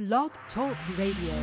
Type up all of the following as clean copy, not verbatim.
Blog Talk Radio.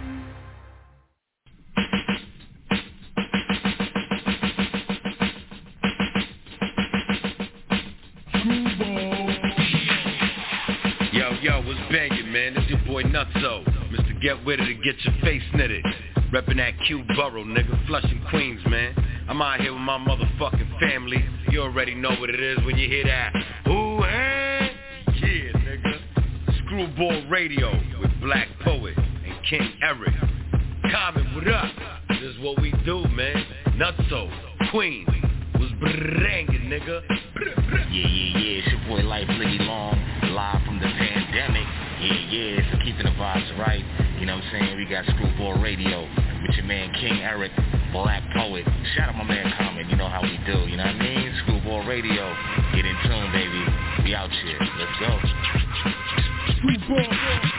Yo, what's bangin', man? This your boy Nutso, Mr. Get With It to get your face knitted. Reppin' that Q Borough, nigga, Flushing, Queens, man. I'm out here with my motherfucking family. You already know what it is when you hear that. Ooh, hey, yeah, nigga. Screwball Radio with Black Poet and King Eric. Common, what up? This is what we do, man. Nutso, Queens, was brangin', nigga. Yeah, it's your boy Life Liggy Long, live from the pandemic. Yeah, so keeping the vibes right. You know what I'm saying? We got Screwball Radio with your man King Eric, Black Poet. Shout out my man Common, you know how we do, you know what I mean? Screwball Radio, get in tune, baby. We out here, let's go. Screwball.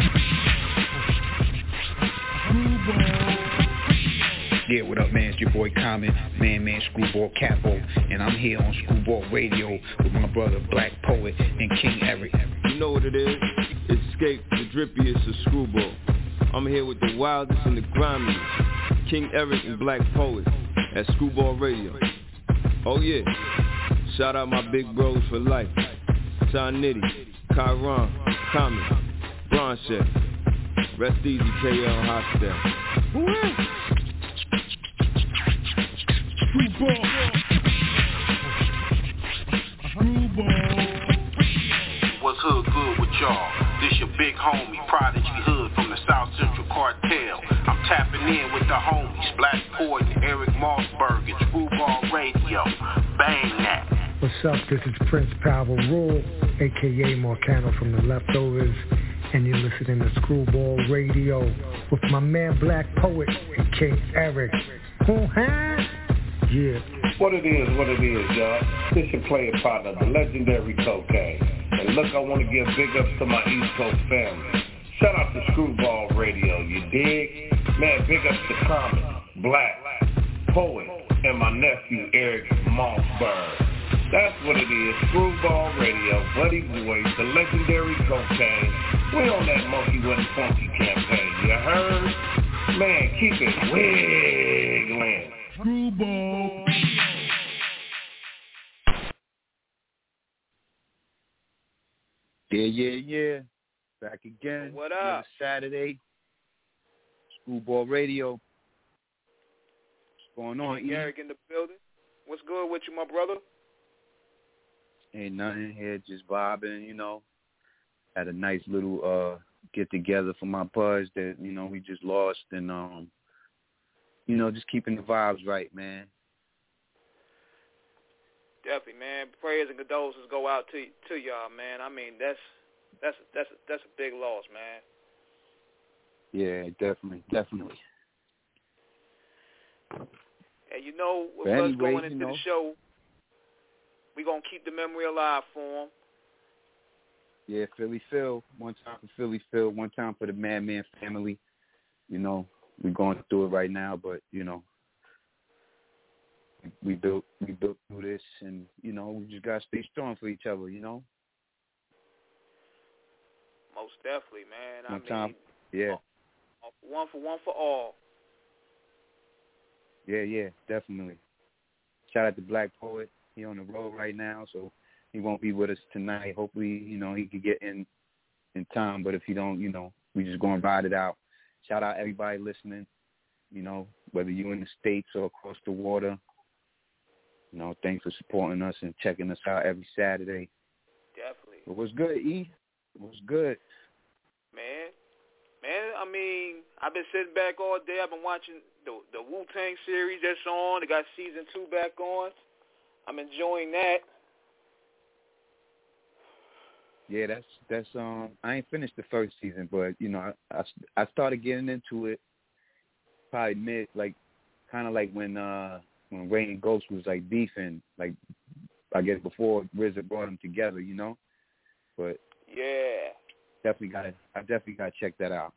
Yeah, what up, man? It's your boy Common, man, Screwball Capo, and I'm here on Screwball Radio with my brother Black Poet and King Eric. You know what it is? It's Escape, the drippiest of Screwball. I'm here with the wildest and the grimiest, King Eric and Black Poet at Screwball Radio. Oh yeah, shout out my big bros for life, Ty Nitty, Kyron, Common, Broncheck, rest easy KL Hostel. Screwball. What's hood good with y'all? This your big homie, Prodigy Hood from the South Central Cartel. I'm tapping in with the homies, Black Poet and Eric Mossberg at Screwball Radio. Bang that. What's up? This is Prince Power Rule, a.k.a. Marcano from the Leftovers, and you're listening to Screwball Radio with my man Black Poet and King Eric. Yeah. What it is, y'all. This your player partner, the legendary Cocaine. And look, I want to give big ups to my East Coast family. Shout out to Screwball Radio, you dig? Man, big ups to Common, Black, Poet, and my nephew Eric Mossberg. That's what it is, Screwball Radio, Buddy Boy, the legendary Cocaine. We on that Monkey Wasn't Funky campaign, you heard? Man, keep it wiggling. Screwball. Yeah. Back again. What up? Saturday. Screwball Radio. What's going on, King Eric in the building. What's good with you, my brother? Ain't nothing here, just vibing, you know. Had a nice little get together for my buzz that, you know, we just lost, and you know, just keeping the vibes right, man. Definitely, man. Prayers and condolences go out to y'all, man. I mean, that's a big loss, man. Yeah, definitely. And you know, with us going into the show, we gonna keep the memory alive for him. Yeah, Philly Phil. One time for Philly Phil. One time for the Madman family. You know, we're going through it right now, but you know, we built through this, and you know, we just gotta stay strong for each other. You know. Most definitely, man. One time, yeah. One for all. Yeah, definitely. Shout out to Black Poet. He on the road right now, so he won't be with us tonight. Hopefully, you know, he could get in time. But if he don't, you know, we just gonna ride it out. Shout out everybody listening. You know, whether you're in the States or across the water. You know, thanks for supporting us and checking us out every Saturday. Definitely. But what's good, E? What's good? Man, I mean, I've been sitting back all day. I've been watching the Wu-Tang series that's on. They got season 2 back on. I'm enjoying that. Yeah, that's I ain't finished the first season, but you know, I started getting into it probably mid, like kind of like when Ray and Ghost was like beefing, like I guess before RZA brought them together, you know. But yeah, I definitely gotta check that out.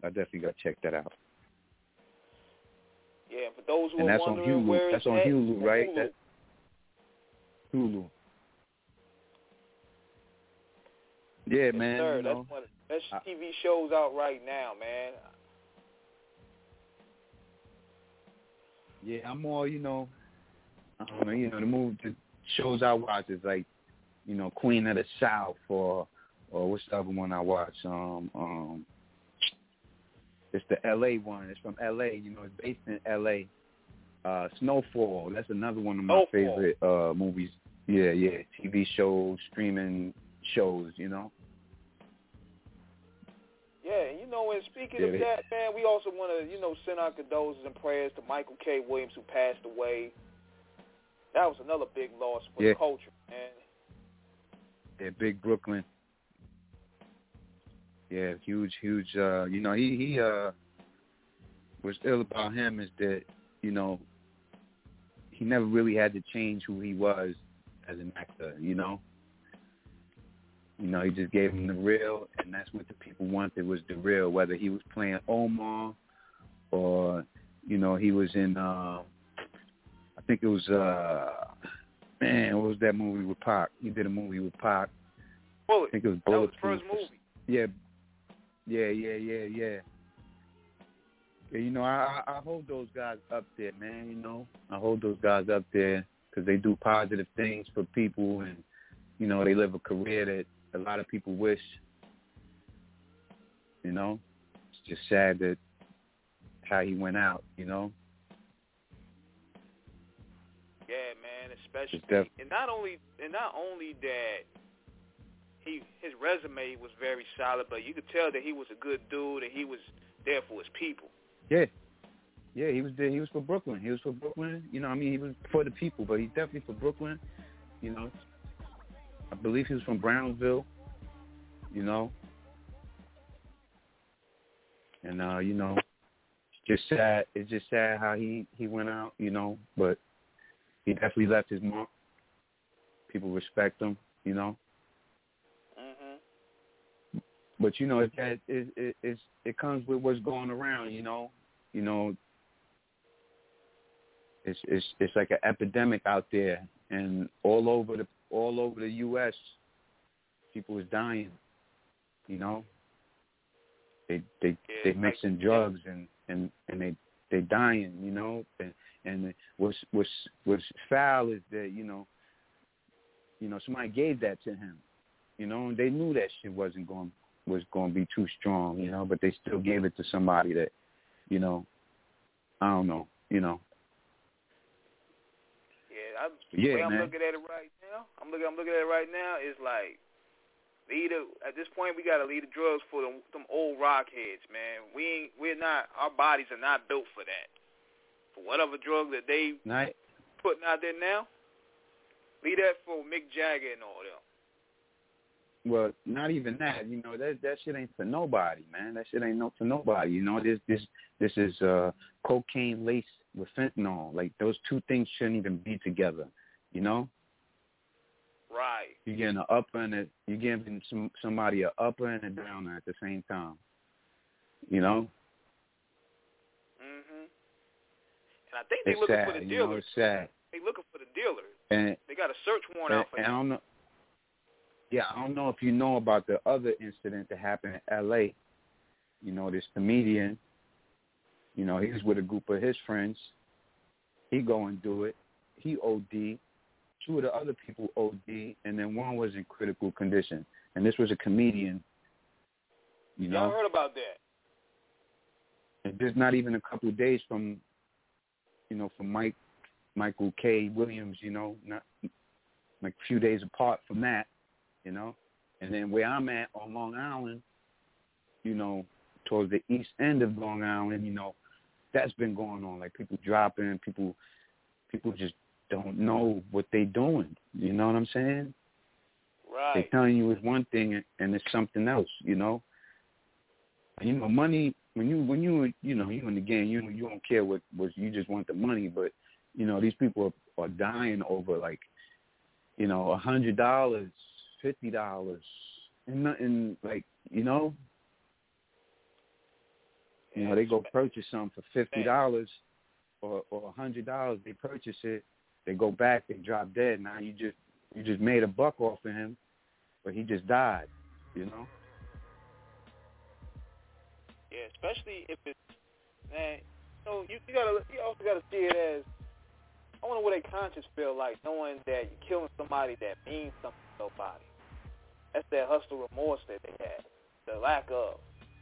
Yeah, for those who and are that's wondering on Hulu. where That's it's on at, Hulu, right? Hulu. That's Hulu. Yeah, Yes, man. sir. You know, best TV shows out right now, man. Yeah, I'm more, I don't know, the shows I watch is like, Queen of the South or what's the other one I watch? It's the L.A. one. It's from L.A., it's based in L.A. Snowfall, that's another one of my favorite movies. Yeah, TV shows, streaming shows, Yeah, and speaking of that, man, we also want to, send our condolences and prayers to Michael K. Williams, who passed away. That was another big loss for the culture, man. Yeah, big Brooklyn. Yeah, huge. He what's ill about him is that, he never really had to change who he was as an actor, He just gave him the real, and that's what the people wanted was the real, whether he was playing Omar or, he was in, I think it was, what was that movie with Pac? He did a movie with Pac. Bullet. I think it was Bullet. Bullet. That was his first movie. Yeah. I hold those guys up there, man, I hold those guys up there because they do positive things for people and, they live a career that a lot of people wish, It's just sad that how he went out, Yeah, man, especially. And not only that his resume was very solid, but you could tell that he was a good dude and he was there for his people. Yeah, he was there. He was for Brooklyn. He was for Brooklyn. He was for the people, but he's definitely for Brooklyn. I believe he was from Brownsville. And it's just sad. It's just sad how he went out. But he definitely left his mark. People respect him. But it comes with what's going around. It's like an epidemic out there, and all over the U.S. people is dying. They mixing drugs and they dying. And what's foul is that somebody gave that to him. And they knew that shit was going to be too strong. But they still gave it to somebody that I don't know. The way I'm looking at it right now, I'm looking at it right now is like, at this point we gotta leave the drugs for them old rock heads, man. Our bodies are not built for that. For whatever drug that they putting out there now, leave that for Mick Jagger and all them. Well, not even that. That shit ain't for nobody, man. That shit ain't for nobody. This is cocaine laced with fentanyl. Like, those two things shouldn't even be together. Right. You're getting an upper and you're giving somebody an upper and a downer at the same time. Mhm. And I think they're looking for the dealers. It's sad. They're looking for the dealers. And they got a search warrant out for them. I don't know. Yeah, I don't know if you know about the other incident that happened in L.A. This comedian, he was with a group of his friends. He go and do it. He OD. Two of the other people OD, and then one was in critical condition. And this was a comedian, Yeah, I heard about that. And just not even a couple of days from, from Michael K. Williams, not like a few days apart from that. And then where I'm at on Long Island, towards the east end of Long Island, that's been going on. Like, people dropping, people just don't know what they doing. You know what I'm saying? Right. They're telling you it's one thing and it's something else. Money. When you in the game, you don't care what you just want the money. But these people are dying over like $100, $50, and nothing like they go purchase something for $50 or $100. They purchase it, they go back, they drop dead. Now you just made a buck off of him, but he just died. Yeah, especially if it's, man, you also gotta see it as, I wonder what their conscience feel like knowing that you're killing somebody that means something to nobody. That's that hustle remorse that they have, the lack of.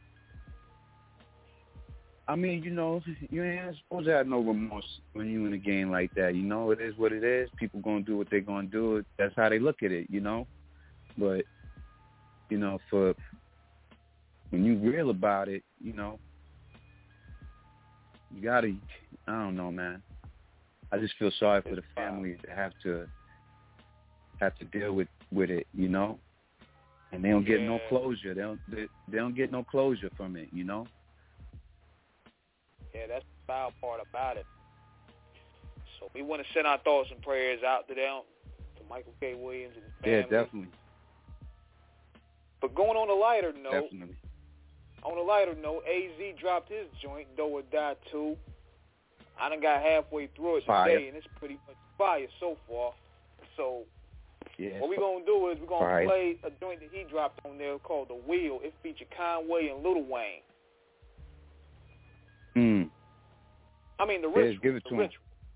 I mean, you ain't supposed to have no remorse when you in a game like that. It is what it is. People gonna do what they gonna do. That's how they look at it. But for when you real about it, you gotta. I don't know, man. I just feel sorry for the families that have to deal with it, and they don't get no closure. They don't get no closure from it, Yeah, that's the foul part about it. So we want to send our thoughts and prayers out to them, to Michael K. Williams and his family. Yeah, definitely. But going on a lighter note, definitely. AZ dropped his joint, Do or Die 2. I done got halfway through it today, and it's pretty much fire so far. So what we going to do is we're going to play a joint that he dropped on there called The Wheel. It featured Conway and Lil Wayne. I mean, The Ritual. Give it to him.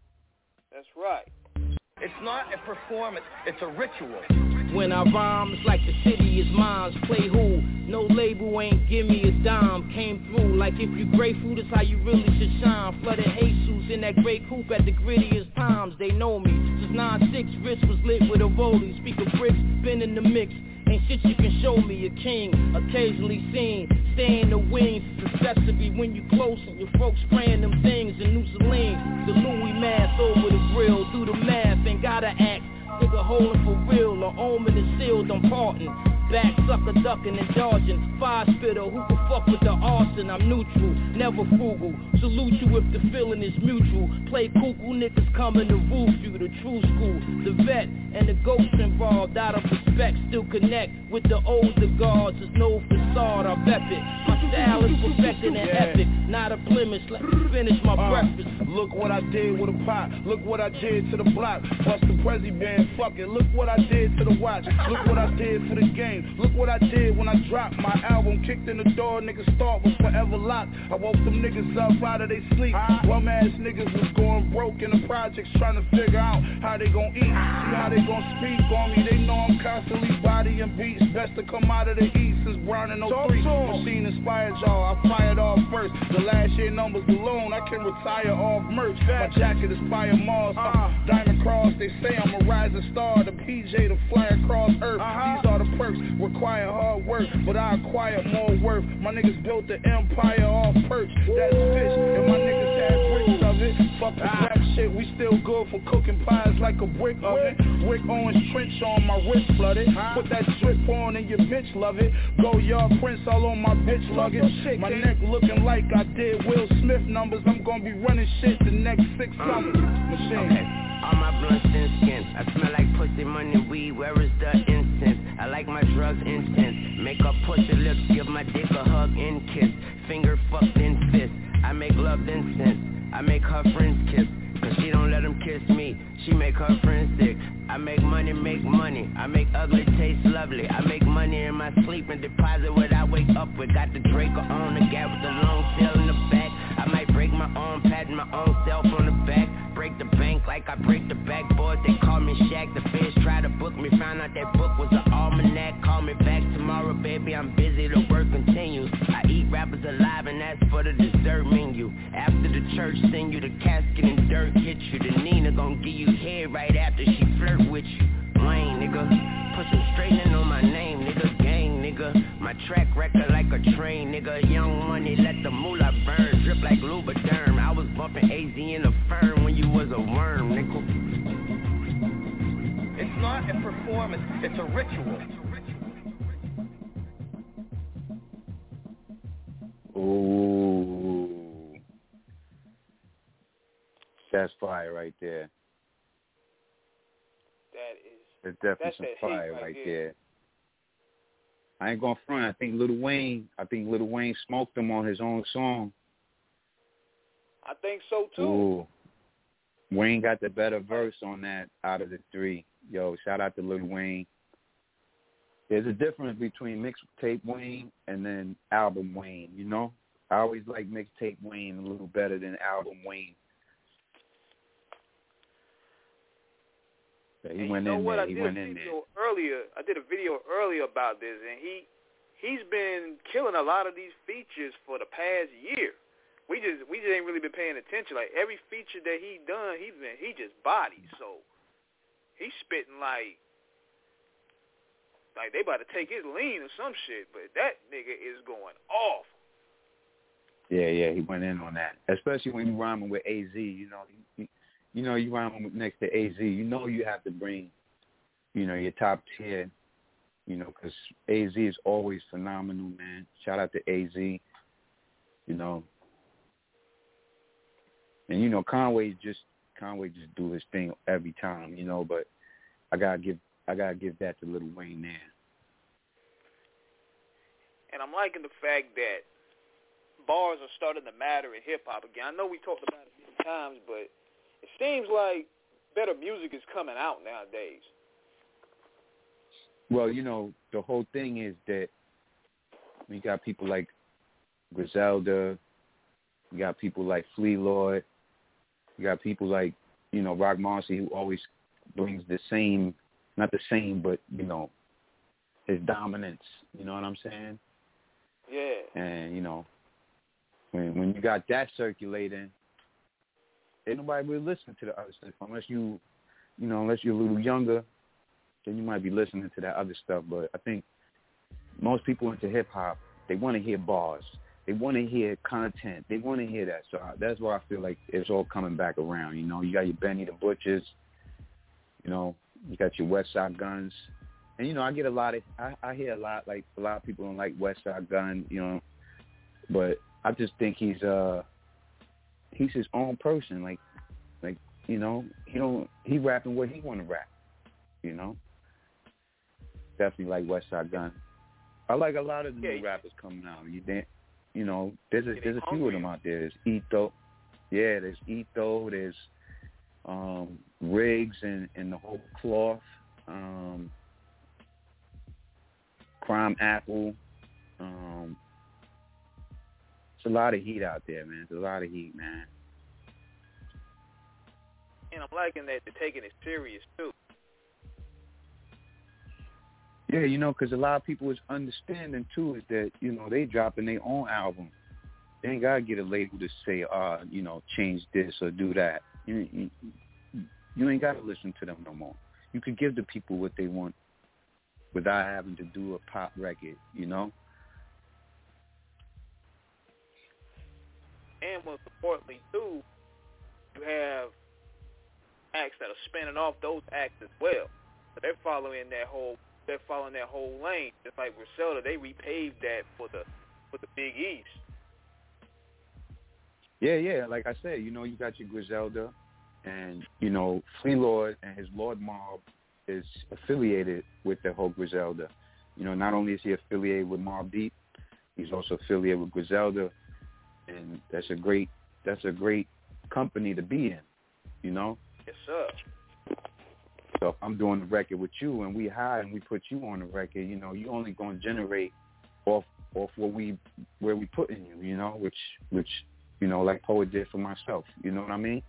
That's right. It's not a performance, it's a ritual. When I rhyme, it's like the city is mine. Play who? No label ain't give me a dime. Came through like if you grateful, that's how you really should shine. Flooded Jesus in that great coupe at the grittiest times. They know me. Since 9-6, wrist was lit with a rollie. Speak of bricks, been in the mix. Ain't shit you can show me, a king, occasionally seen. Stay in the wings, it's accessory when you close and your folks spraying them things in New Celine. The Louis mask over the grill, do the math, ain't gotta act. Nigga holding for real, or omen is sealed, I'm parting. Back sucker ducking and dodging. Fire spitter, who can fuck with the arson? I'm neutral, never frugal. Salute you if the feeling is mutual. Play cuckoo, niggas coming to roof you. The true school, the vet and the ghost involved. Out of respect, still connect with the older guards. There's no facade, I rep it. My style is perfected and epic, not a blemish. Let me finish my breakfast. Look what I did with a pot. Look what I did to the block. Bust the Prezi band, fuck it. Look what I did to the watch. Look what I did for the game. Look what I did when I dropped my album. Kicked in the door, niggas thought was forever locked. I woke them niggas up out of their sleep. Bum ass niggas was going broke in the projects, trying to figure out how they gon' eat. See how they gon' speak on me. They know I'm constantly bodying beats. Best to come out of the east since Brown in 03. Machine inspired y'all, I fired off first. The last year numbers alone, I can retire off merch. My jacket is fire Mars, Diamond Cross. They say I'm a rising star, the PJ to fly across earth. These are the perks, require hard work, but I acquire more worth. My niggas built the empire off perch. That's fish, and my niggas had bricks of it. Fuck the rap shit, we still good for cooking pies like a brick oven. Rick Owens trench on my wrist flooded. Put that drip on and your bitch love it. Go yard prints all on my bitch luggage. My neck looking like I did Will Smith numbers. I'm gonna be running shit the next 6 summers. Machine. Okay. All my blunts thin skin. I smell like pussy, money, weed. Where is the incense? I like my drugs intense. Make up pussy lips, give my dick a hug and kiss. Finger fucked in fist. I make love then sense. I make her friends kiss. Cause she don't let them kiss me. She make her friends sick. I make money, make money. I make ugly taste lovely. I make money in my sleep and deposit what I wake up with. Got the Draco on the gap with the long tail in the back. I might break my arm, patting my own self on the back. Break the bank like I break the backboard. They call me Shaq. The feds try to book me. Found out that book was an almanac. Call me back tomorrow, baby. I'm busy. The work continues. I eat rappers alive and that's for the dessert menu. After the church sing you the casket and dirt hit you. The Nina gon' give you head right after she flirt with you. Wayne, nigga. Put some straightening on my name, nigga. Gang, nigga. My track record like a train, nigga. Young money, let the moolah burn. Drip like Lubriderm. I was bumping AZ in the firm when you was a worm, nigga. It's not a performance, it's a ritual. Ooh. That's fire right there. There's definitely some fire right there. I ain't gonna front. I think Lil Wayne smoked him on his own song. I think so too. Ooh. Wayne got the better verse on that out of the three. Yo, shout out to Lil Wayne. There's a difference between mixtape Wayne and then album Wayne, you know? I always like mixtape Wayne a little better than album Wayne. Yeah, he went in there. I did a video earlier about this, and he's been killing a lot of these features for the past year. We just ain't really been paying attention. Like every feature that he done, he just bodies. So he's spitting like they about to take his lean or some shit. But that nigga is going off. Yeah, he went in on that. Especially when you rhyming with AZ, you rhyming next to AZ. You know you have to bring, your top tier. Because AZ is always phenomenal, man. Shout out to AZ. And Conway just do his thing every time, but I gotta give that to Lil Wayne there. And I'm liking the fact that bars are starting to matter in hip hop again. I know we talked about it many times, but it seems like better music is coming out nowadays. Well, the whole thing is that we got people like Griselda, we got people like Flea Lord, we got people like, Rock Marcy, who always brings the same, not the same, but, his dominance, you know what I'm saying? Yeah. And, when you got that circulating, ain't nobody really listening to the other stuff unless you're a little younger. Then you might be listening to that other stuff. But I think most people into hip-hop, they want to hear bars. They want to hear content. They want to hear that. So that's why I feel like it's all coming back around. You got your Benny the Butchers. You got your West Side Guns. And, I get I hear a lot, like a lot of people don't like West Side Gun, But I just think he's his own person. Like he rapping what he want to rap, Definitely like West Side Gun. I like a lot of the new rappers coming out. There's a few of them out there. There's Etho. Yeah, there's Etho. There's Riggs and the whole cloth. Crime Apple. It's a lot of heat out there, man. It's a lot of heat, man. And I'm liking that they're taking it serious, too. Yeah, because a lot of people is understanding, too, is that, they dropping their own album. They ain't got to get a label to say, change this or do that. You ain't got to listen to them no more. You could give the people what they want without having to do a pop record, And most importantly, too, you have acts that are spinning off those acts as well. So they're following that whole lane. Just like Griselda, they repaved that for the Big East. Yeah. Like I said, you got your Griselda, and Flea Lord and his Lord Mob is affiliated with the whole Griselda. Not only is he affiliated with Mobb Deep, he's also affiliated with Griselda, and that's a great company to be in. Yes, sir. So if I'm doing the record with you and we hire and we put you on the record, you only going to generate off where we putting you, which like Poet did for myself. You know what I mean?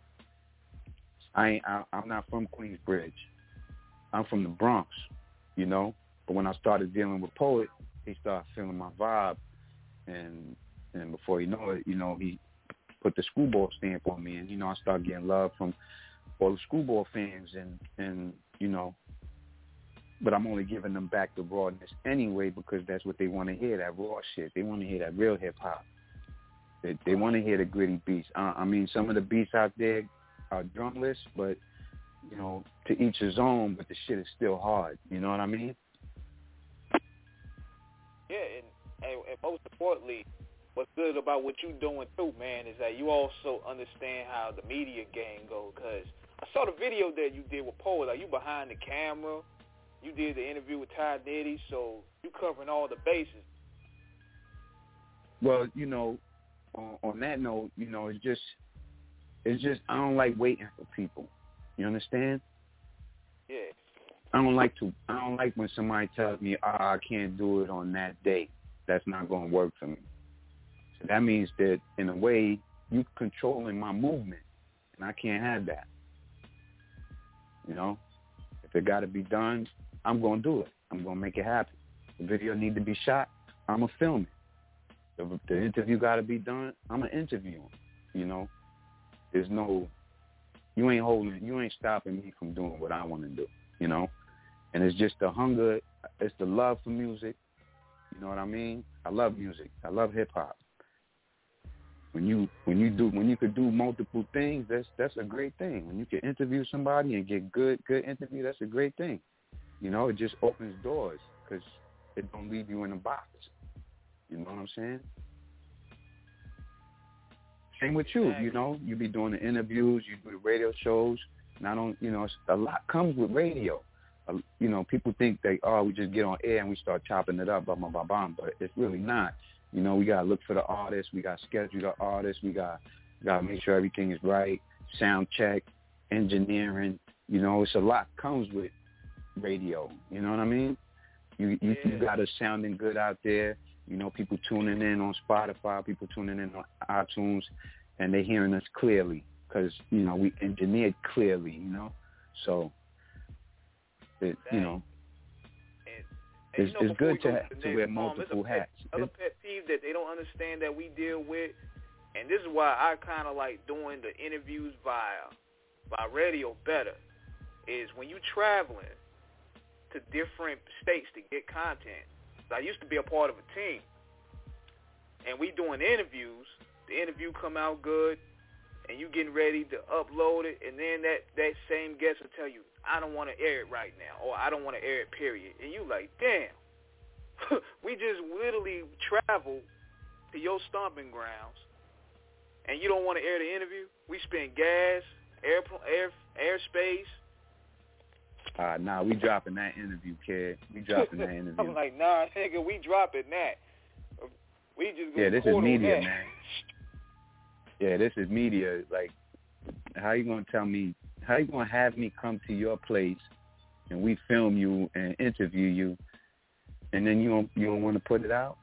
I'm not from Queensbridge. I'm from the Bronx, But when I started dealing with Poet, he started feeling my vibe, and before you know it, he put the Screwball stamp on me, and I started getting love from all the Screwball fans, and but I'm only giving them back the rawness anyway because that's what they want to hear, that raw shit. They want to hear that real hip hop. They want to hear the gritty beats. I mean, some of the beats out there are drumless, but to each his own. But the shit is still hard. You know what I mean? Yeah, and most importantly, what's good about what you're doing too, man, is that you also understand how the media game goes. Because I saw the video that you did with Poet. Like, you behind the camera. You did the interview with Ty Nitty, so you covering all the bases. Well, on that note, it's just I don't like waiting for people. You understand? Yeah. I don't like when somebody tells me, I can't do it on that day. That's not going to work for me. That means that, in a way, you're controlling my movement, and I can't have that. You know? If it got to be done, I'm going to do it. I'm going to make it happen. The video need to be shot, I'm going to film it. If the interview got to be done, I'm going to interview him. You know? There's no, you ain't stopping me from doing what I want to do, you know? And it's just the hunger, it's the love for music. You know what I mean? I love music. I love hip hop. When you could do multiple things, that's a great thing. When you can interview somebody and get good interview, that's a great thing. You know, it just opens doors because it don't leave you in a box. You know what I'm saying? Same with you. You know, you be doing the interviews, you do the radio shows. You know, a lot comes with radio. You know, people think we just get on air and we start chopping it up, blah, blah, blah, blah, but it's really not. You know, we got to look for the artists. We got to schedule the artists. We got to make sure everything is right, sound check, engineering. You know, it's a lot comes with radio. You know what I mean? You got us sounding good out there. You know, people tuning in on Spotify, people tuning in on iTunes, and they hearing us clearly because, you know, we engineered clearly, you know. So, you know, it's good to wear multiple hats. Other pet peeve that they don't understand that we deal with, and this is why I kind of like doing the interviews by radio better, is when you traveling to different states to get content. I used to be a part of a team, and we doing interviews. The interview come out good, and you getting ready to upload it, and then that same guest will tell you, I don't want to air it right now, or I don't want to air it, period. And you like, damn, we just literally travel to your stomping grounds, and you don't want to air the interview? We spend gas, airspace. Nah, we dropping that interview, kid. We dropping that interview. I'm like, nah, nigga, we dropping that. We just this is media, man. Yeah, this is media. Like, how you gonna have me come to your place and we film you and interview you, and then you don't want to put it out?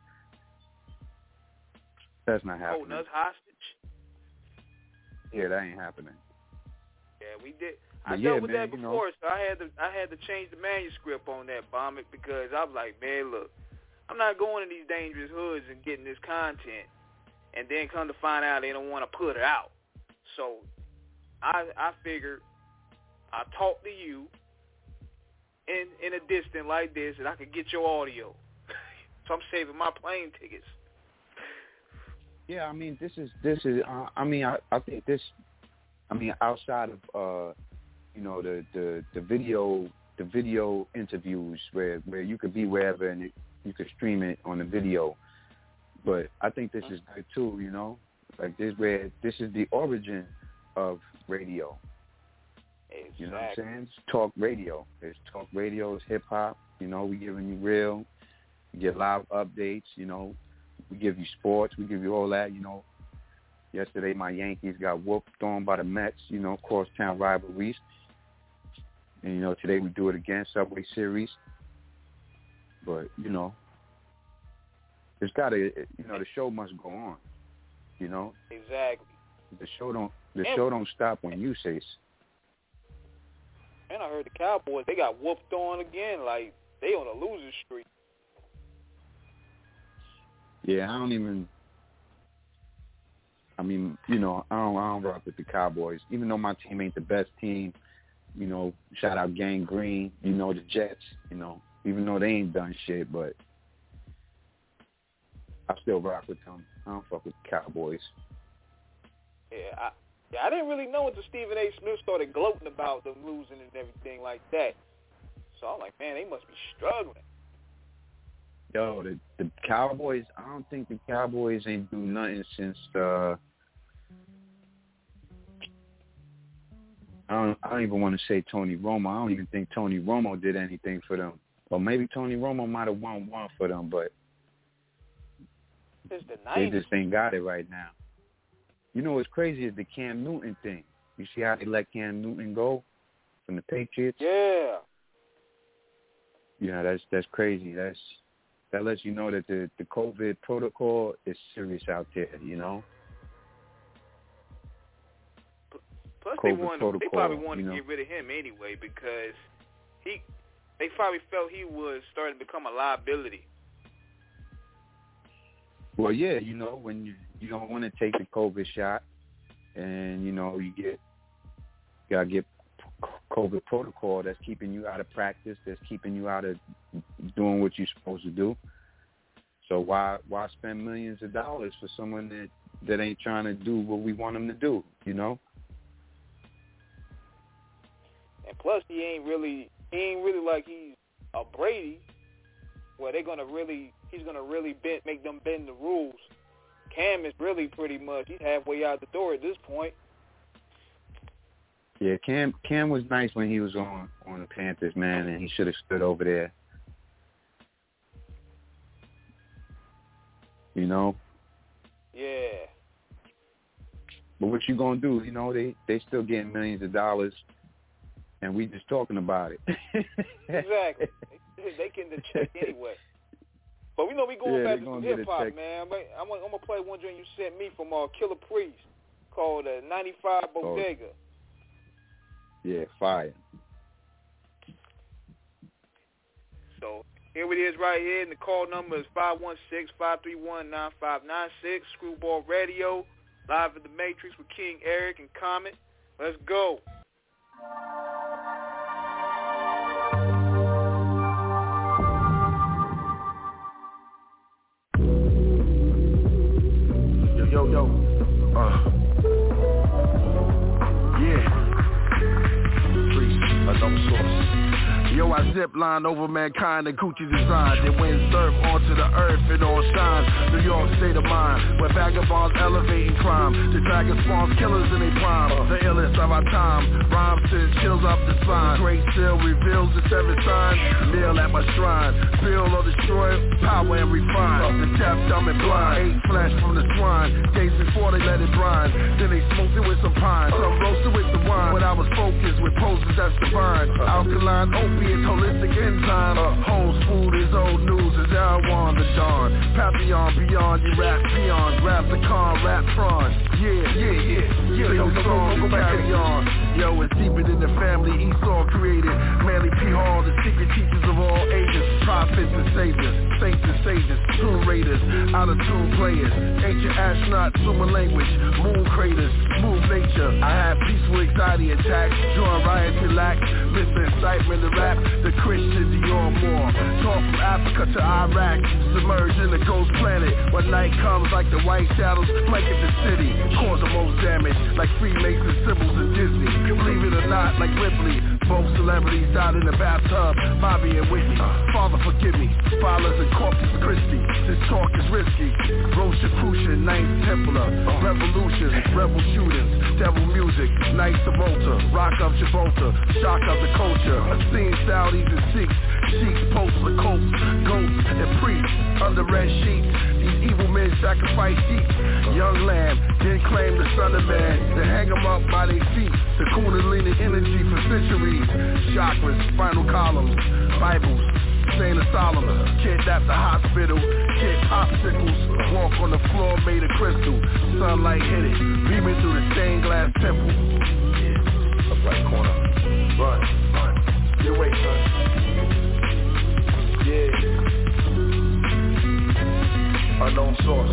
That's not happening. Holding us hostage? Yeah, that ain't happening. Yeah, we did. I dealt with that before, so I had to change the manuscript on that, Bombic, because I was like, man, look, I'm not going to these dangerous hoods and getting this content, and then come to find out they don't want to put it out. So I figured I'll talk to you in a distance like this, and I could get your audio. So I'm saving my plane tickets. Yeah, I mean, this is. I mean, I think this. I mean, outside of you know, the video interviews where you could be wherever and you could stream it on the video. But I think this is good too, you know. Like this is the origin of radio. Exactly. You know what I'm saying? It's talk radio. It's talk radio, it's hip hop, you know, we giving you real, you get live updates, you know, we give you sports, we give you all that, you know. Yesterday my Yankees got whooped on by the Mets, you know, crosstown rivalries. And, you know, today we do it again, Subway Series. But, you know, it's got to, you know, the show must go on, you know. Exactly. The show don't stop when you say so. And I heard the Cowboys, they got whooped on again, like they on a losing streak. Yeah, I mean, you know, I don't rock with the Cowboys. Even though my team ain't the best team, you know, shout out Gang Green, you know, the Jets, you know, even though they ain't done shit, but I still rock with them. I don't fuck with the Cowboys. Yeah, I didn't really know until Stephen A. Smith started gloating about them losing and everything like that. So I'm like, man, they must be struggling. Yo, the Cowboys, I don't think the Cowboys ain't do nothing since I don't even want to say Tony Romo. I don't even think Tony Romo did anything for them. Or maybe Tony Romo might have won one for them, but they just ain't got it right now. You know what's crazy is the Cam Newton thing. You see how they let Cam Newton go from the Patriots? Yeah. Yeah, that's crazy. that lets you know that the COVID protocol is serious out there, you know. Plus, they probably wanted to get rid of him anyway because they probably felt he was starting to become a liability. Well, yeah, you know, when you don't want to take the COVID shot, and you know you gotta get COVID protocol that's keeping you out of practice, that's keeping you out of doing what you're supposed to do. So why spend millions of dollars for someone that ain't trying to do what we want them to do, you know? And plus, he ain't really like he's a Brady, where he's gonna really make them bend the rules. Cam is really pretty much, he's halfway out the door at this point. Yeah, Cam was nice when he was on the Panthers, man, and he should have stood over there. You know? Yeah. But what you gonna do? You know, they still getting millions of dollars, and we just talking about it. Exactly. They getting the check anyway. But we know we going back to some hip-hop, man. I'm going to play one joint you sent me from Killer Priest called 95 Bodega. Yeah, fire. So here it is right here, and the call number is 516-531-9596, Screwball Radio, live in the Matrix with King Eric and Comet. Let's go. Yo. Yeah. Priest, no source. Yo, I zip line over mankind and Gucci design. Then wind surf onto the earth, it all shines. New York state of mind, where vagabonds elevating crime. The dragon spawns killers in their prime. The illest of our time. Rhyme sends chills up the spine. Great seal reveals the seven signs. Kneel at my shrine. Build or destroy, power and refine. The deaf, dumb and blind. Ate flesh from the swine. Days before they let it brine. Then they smoked it with some pine. Some roasted with the wine. But I was focused with poses that's divine. Alkaline opiates, holistic enzyme. Whole food is old news, is Erwan the Dawn. Papillon beyond you rap peons. Rap the con, rap prawn. Yeah. Sing the song, carry on. Yo, it's deeper than the family Esau created. Manly P. Hall, the secret teachers of all ages. Prophets and saviors, saints and sages. Tomb raiders, out of tune players. Ancient astronauts, human language. Moon craters, move nature. I have peaceful anxiety attacks. Join riots and lack. Mr. Incitement to rap. The Christian Dior Moore. Talk from Africa to Iraq. Submerged in the ghost planet. When night comes like the white shadows blanket the city. Cause the most damage like Freemason symbols in Disney. Believe it or not, like Ripley. Both celebrities died in the bathtub. Bobby and Whitney. Father forgive me. Fathers and Corpus Christi. This talk is risky. Rosicrucian, Ninth Templar. Revolutions, rebel shootings. Devil music. Knights of Malta. Rock of Gibraltar. Shock of the culture. A scene Saudis and Sikhs. Sheiks, popes, the cults, goats, and priests. Under red sheets. These evil men sacrifice sheep. Young lamb, then claim the son of man. Then hang them up by their feet. The Kundalini energy for centuries. Chakras, spinal columns, Bibles, Saint of Solomon. Kidnap the hospital, kid popsicles. Walk on the floor made of crystal. Sunlight hit it, beaming through the stained glass temple. Yeah, up right corner. Run. Get away, son. Yeah. Unknown source.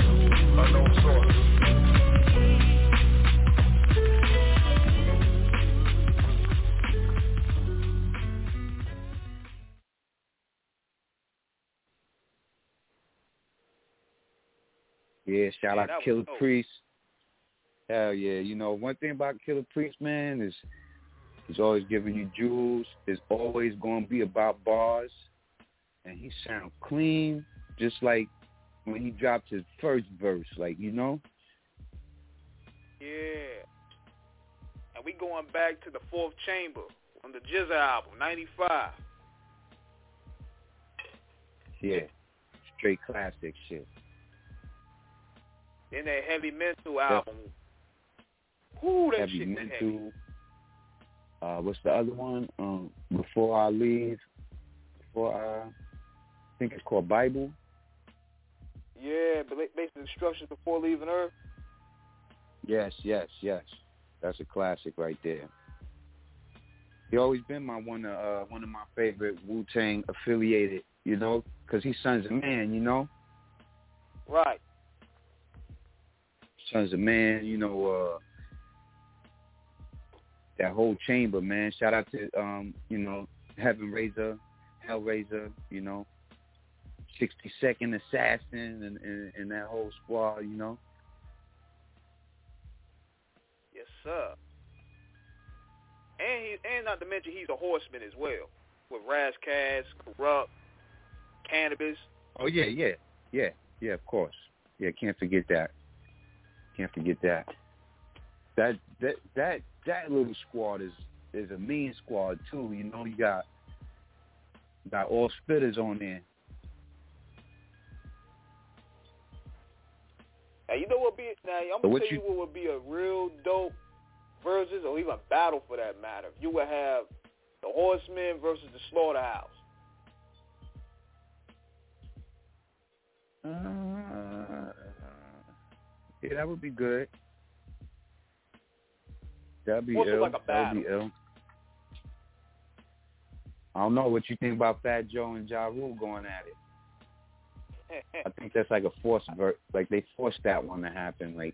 Yeah, shout out Killer Priest. Hell yeah. You know, one thing about Killer Priest, man, is he's always giving you jewels. It's always going to be about bars. And he sound clean, just like when he dropped his first verse, like, you know? Yeah. And we going back to the Fourth Chamber on the Jizza album, 95. Yeah. Straight classic shit. Then that Heavy Mental album. Ooh, that Heavy shit Mental. What's the other one? Before I Leave. I think it's called Bible. Yeah, basically instructions before leaving Earth. Yes. That's a classic right there. He always been one of my favorite Wu-Tang affiliated, you know, because he's Sons of Man, you know. Right. Sons of Man, you know, that whole chamber, man. Shout out to, you know, Heaven Razor, Hellraiser, you know, 60-Second Assassin and that whole squad, you know. Yes, sir. And not to mention he's a horseman as well, with Razzcast, Corrupt, Cannabis. Oh yeah, of course. Yeah, can't forget that. That little squad is a mean squad too. You know, you got all spitters on there. Now you know what I'm gonna tell you what would be a real dope versus, or even battle for that matter. You would have the Horsemen versus the Slaughterhouse. Yeah, that would be good. That'd be ill. Like that would be ill. I don't know what you think about Fat Joe and Ja Rule going at it. I think that's like a like they forced that one to happen. Like,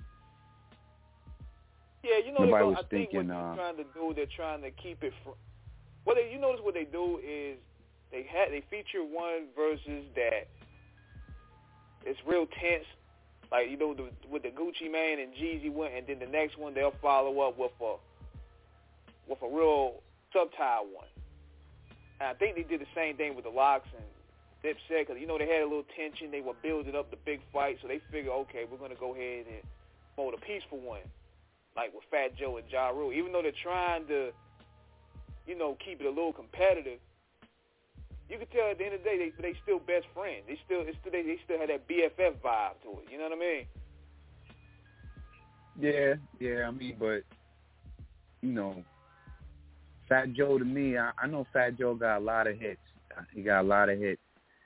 yeah, you know, nobody was I think thinking. What they're trying to do, they're trying to keep it. You notice what they do is they feature one versus that it's real tense. Like, you know, with the Gucci Mane and Jeezy went, and then the next one they'll follow up with a real subtle one. And I think they did the same thing with the Lox and Dipset, because, you know, they had a little tension. They were building up the big fight, so they figured, okay, we're going to go ahead and hold a peaceful one, like with Fat Joe and Ja Rule. Even though they're trying to, you know, keep it a little competitive, you can tell at the end of the day they still best friends. They still have that BFF vibe to it. You know what I mean? Yeah. I mean, but you know, Fat Joe to me, I know Fat Joe got a lot of hits. He got a lot of hits,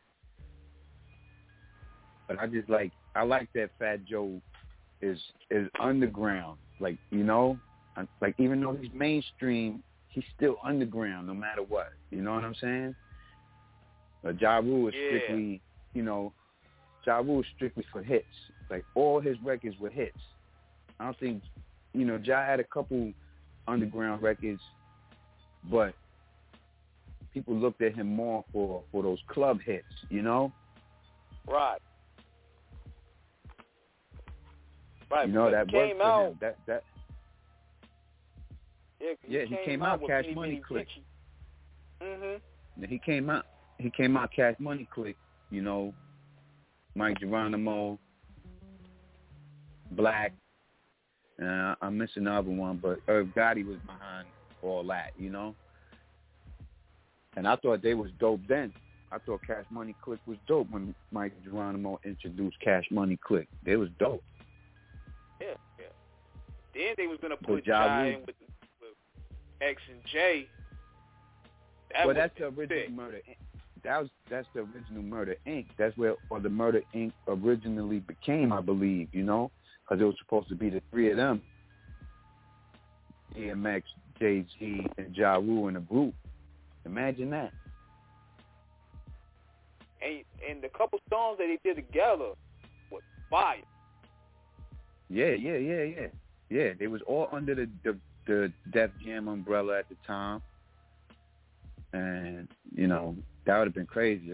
but I like that Fat Joe is underground. Like, you know, like even though he's mainstream, he's still underground no matter what. You know what I'm saying? Ja Rule is strictly, you know, Ja Rule is strictly for hits. Like, all his records were hits. I don't think, you know, Ja had a couple underground records, but people looked at him more for those club hits, you know? Right. You know, that worked for him. That. Yeah, he came out Cash Money Click. Mm-hmm. He came out Cash Money Click, you know, Mike Geronimo, Black, I'm missing another one, but Irv Gotti was behind all that, you know. And I thought they was dope then. I thought Cash Money Click was dope when Mike Geronimo introduced Cash Money Click. They was dope. Yeah. Then they was gonna put Ja in with X and J. That's the original Murder Inc. That's the original Murder Inc. That's where the Murder Inc. originally became, I believe, you know, because it was supposed to be the three of them, DMX, Jay-Z, and Ja Rule in a group. Imagine that. And the couple songs that they did together was fire. Yeah. They was all under the Def Jam umbrella at the time. And, you know, that would have been crazy.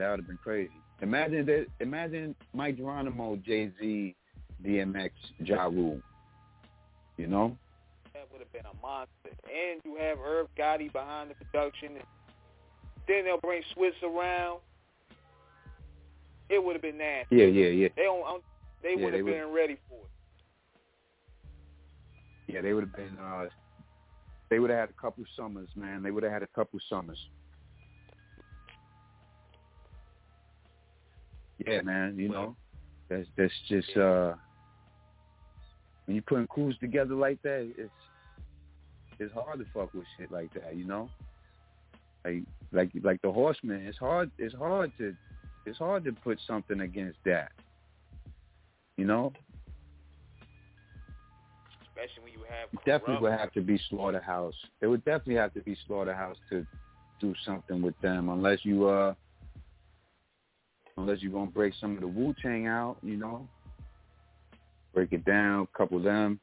Imagine Mike Geronimo, Jay-Z, DMX, Ja Rule. You know? That would have been a monster. And you have Irv Gotti behind the production. Then they'll bring Swizz around. It would have been nasty. Yeah. They would have been ready for it. Yeah, they would have been. They would have had a couple summers, man. Yeah, man. You know, that's just when you putting crews together like that, it's hard to fuck with shit like that. You know, like the Horsemen. It's hard to put something against that. you know. Especially when you have it definitely would have to be Slaughterhouse. It would definitely have to be Slaughterhouse to do something with them, unless you're gonna break some of the Wu-Tang out, you know. Break it down, couple them.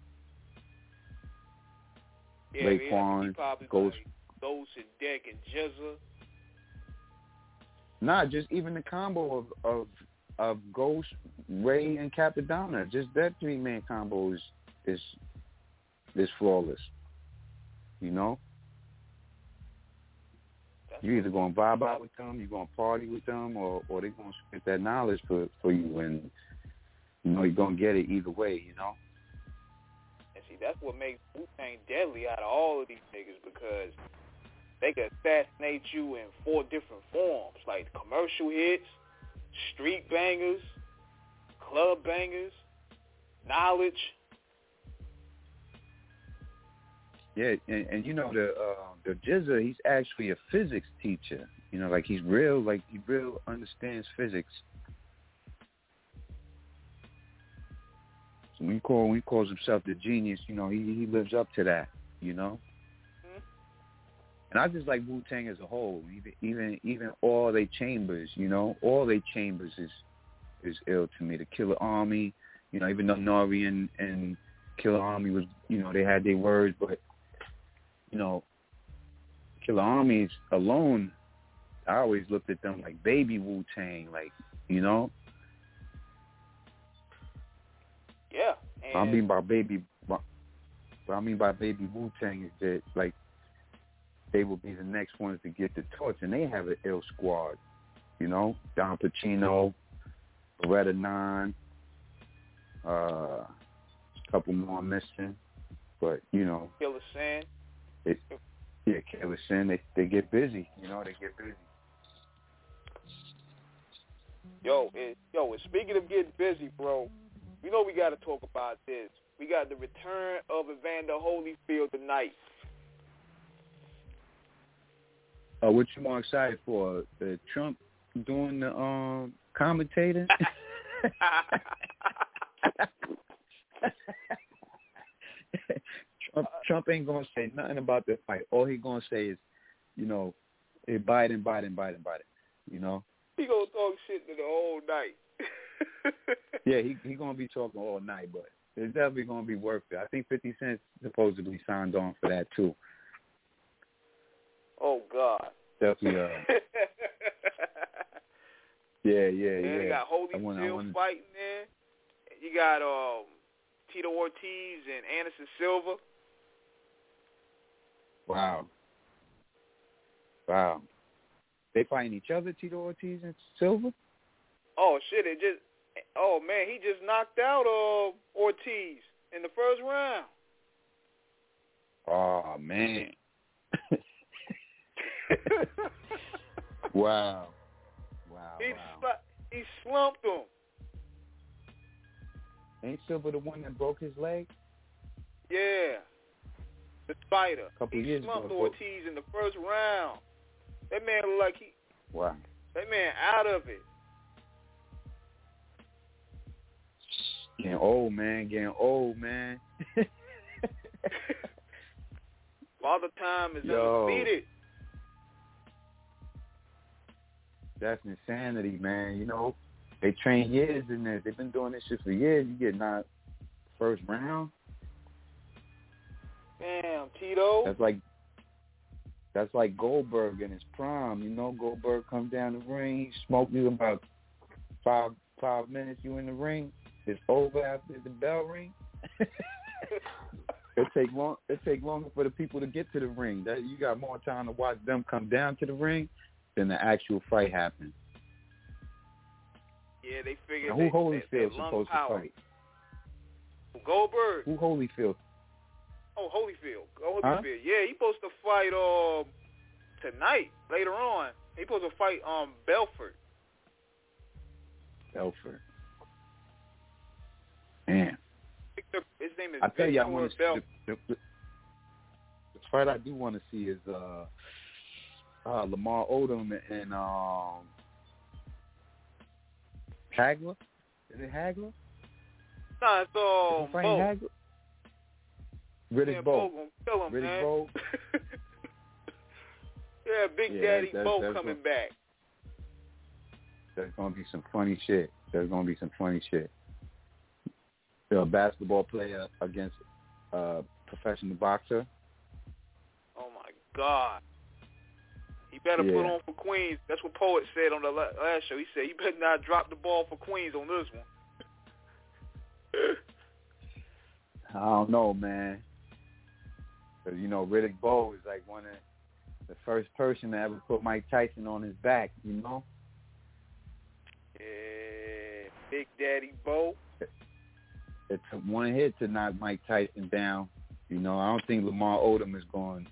Yeah, Raekwon, Ghost. Ghost and Deck and Jizza. Nah, just even the combo of Ghost, Ray, and Cappadonna. Just that 3-man combo is flawless. You know? You're either going to vibe out with them, you're going to party with them, or they're going to spit that knowledge for you, and, you know, you're going to get it either way, you know? And see, that's what makes Wu-Tang deadly out of all of these niggas, because they can assassinate you in 4 different forms, like commercial hits, street bangers, club bangers, knowledge. Yeah, and you know, the Jizza, he's actually a physics teacher. You know, like he real understands physics. So when he calls himself the genius, you know, he lives up to that, you know. Mm-hmm. And I just like Wu-Tang as a whole. Even all they chambers, you know, all they chambers is ill to me. The Killer Army, you know, even though Nori and Killer Army was, you know, they had their words, but you know, Killer Armies alone, I always looked at them like baby Wu-Tang, like, you know. Yeah. What I mean by baby Wu-Tang is that, like, they will be the next ones to get the torch, and they have an ill squad, you know. Don Pacino, Beretta 9, a couple more missing, but you know. Killer Sin. Killer Sin. They get busy, you know. They get busy. Yo, speaking of getting busy, bro, you know we got to talk about this. We got the return of Evander Holyfield tonight. What you more excited for? Trump doing the commentating? Trump ain't gonna say nothing about the fight. All he gonna say is, you know, hey, Biden. You know. He gonna talk shit to the whole night. Yeah, he gonna be talking all night, but it's definitely gonna be worth it. I think 50 Cent supposedly signed on for that too. Oh God. Definitely. Yeah. They got Holyfield fighting there. You got Tito Ortiz and Anderson Silva. Wow. They fighting each other, Tito Ortiz and Silva? Oh shit! He just knocked out Ortiz in the first round. Oh man. Wow. He slumped him. Ain't Silva the one that broke his leg? Yeah. The Spider. He slumped Ortiz in the first round. That man looked like Wow. That man out of it. Getting old, man. Father Time is undefeated. That's insanity, man. You know, they train years in this. They've been doing this shit for years. You get knocked first round. Damn, Tito. That's like Goldberg in his prime. You know, Goldberg comes down the ring, smoke you about five minutes. You in the ring. It's over after the bell ring. It take longer for the people to get to the ring. You got more time to watch them come down to the ring than the actual fight happen. Yeah, they figured. Now, who Holyfield supposed to fight? Goldberg. Who Holyfield? Oh, Holyfield. Huh? Yeah, he's supposed to fight tonight. Later on, he's supposed to fight Belfort. Man. His name is. I tell you, I want to. The fight I do want to see is Lamar Odom and Hagler. Is it Hagler? Nah, it's all Bo. Riddick Bowe. Gonna kill him, Riddick man. Bowe. Yeah, Big Daddy Bo coming back. There's gonna be some funny shit. A basketball player against a professional boxer. Oh my God. He better put on for Queens. That's what Poet said on the last show. He said, you better not drop the ball for Queens on this one. I don't know, man. Because, Riddick Bowe is like one of the first person to ever put Mike Tyson on his back, Yeah, Big Daddy Bo. It took one hit to knock Mike Tyson down. I don't think Lamar Odom is going.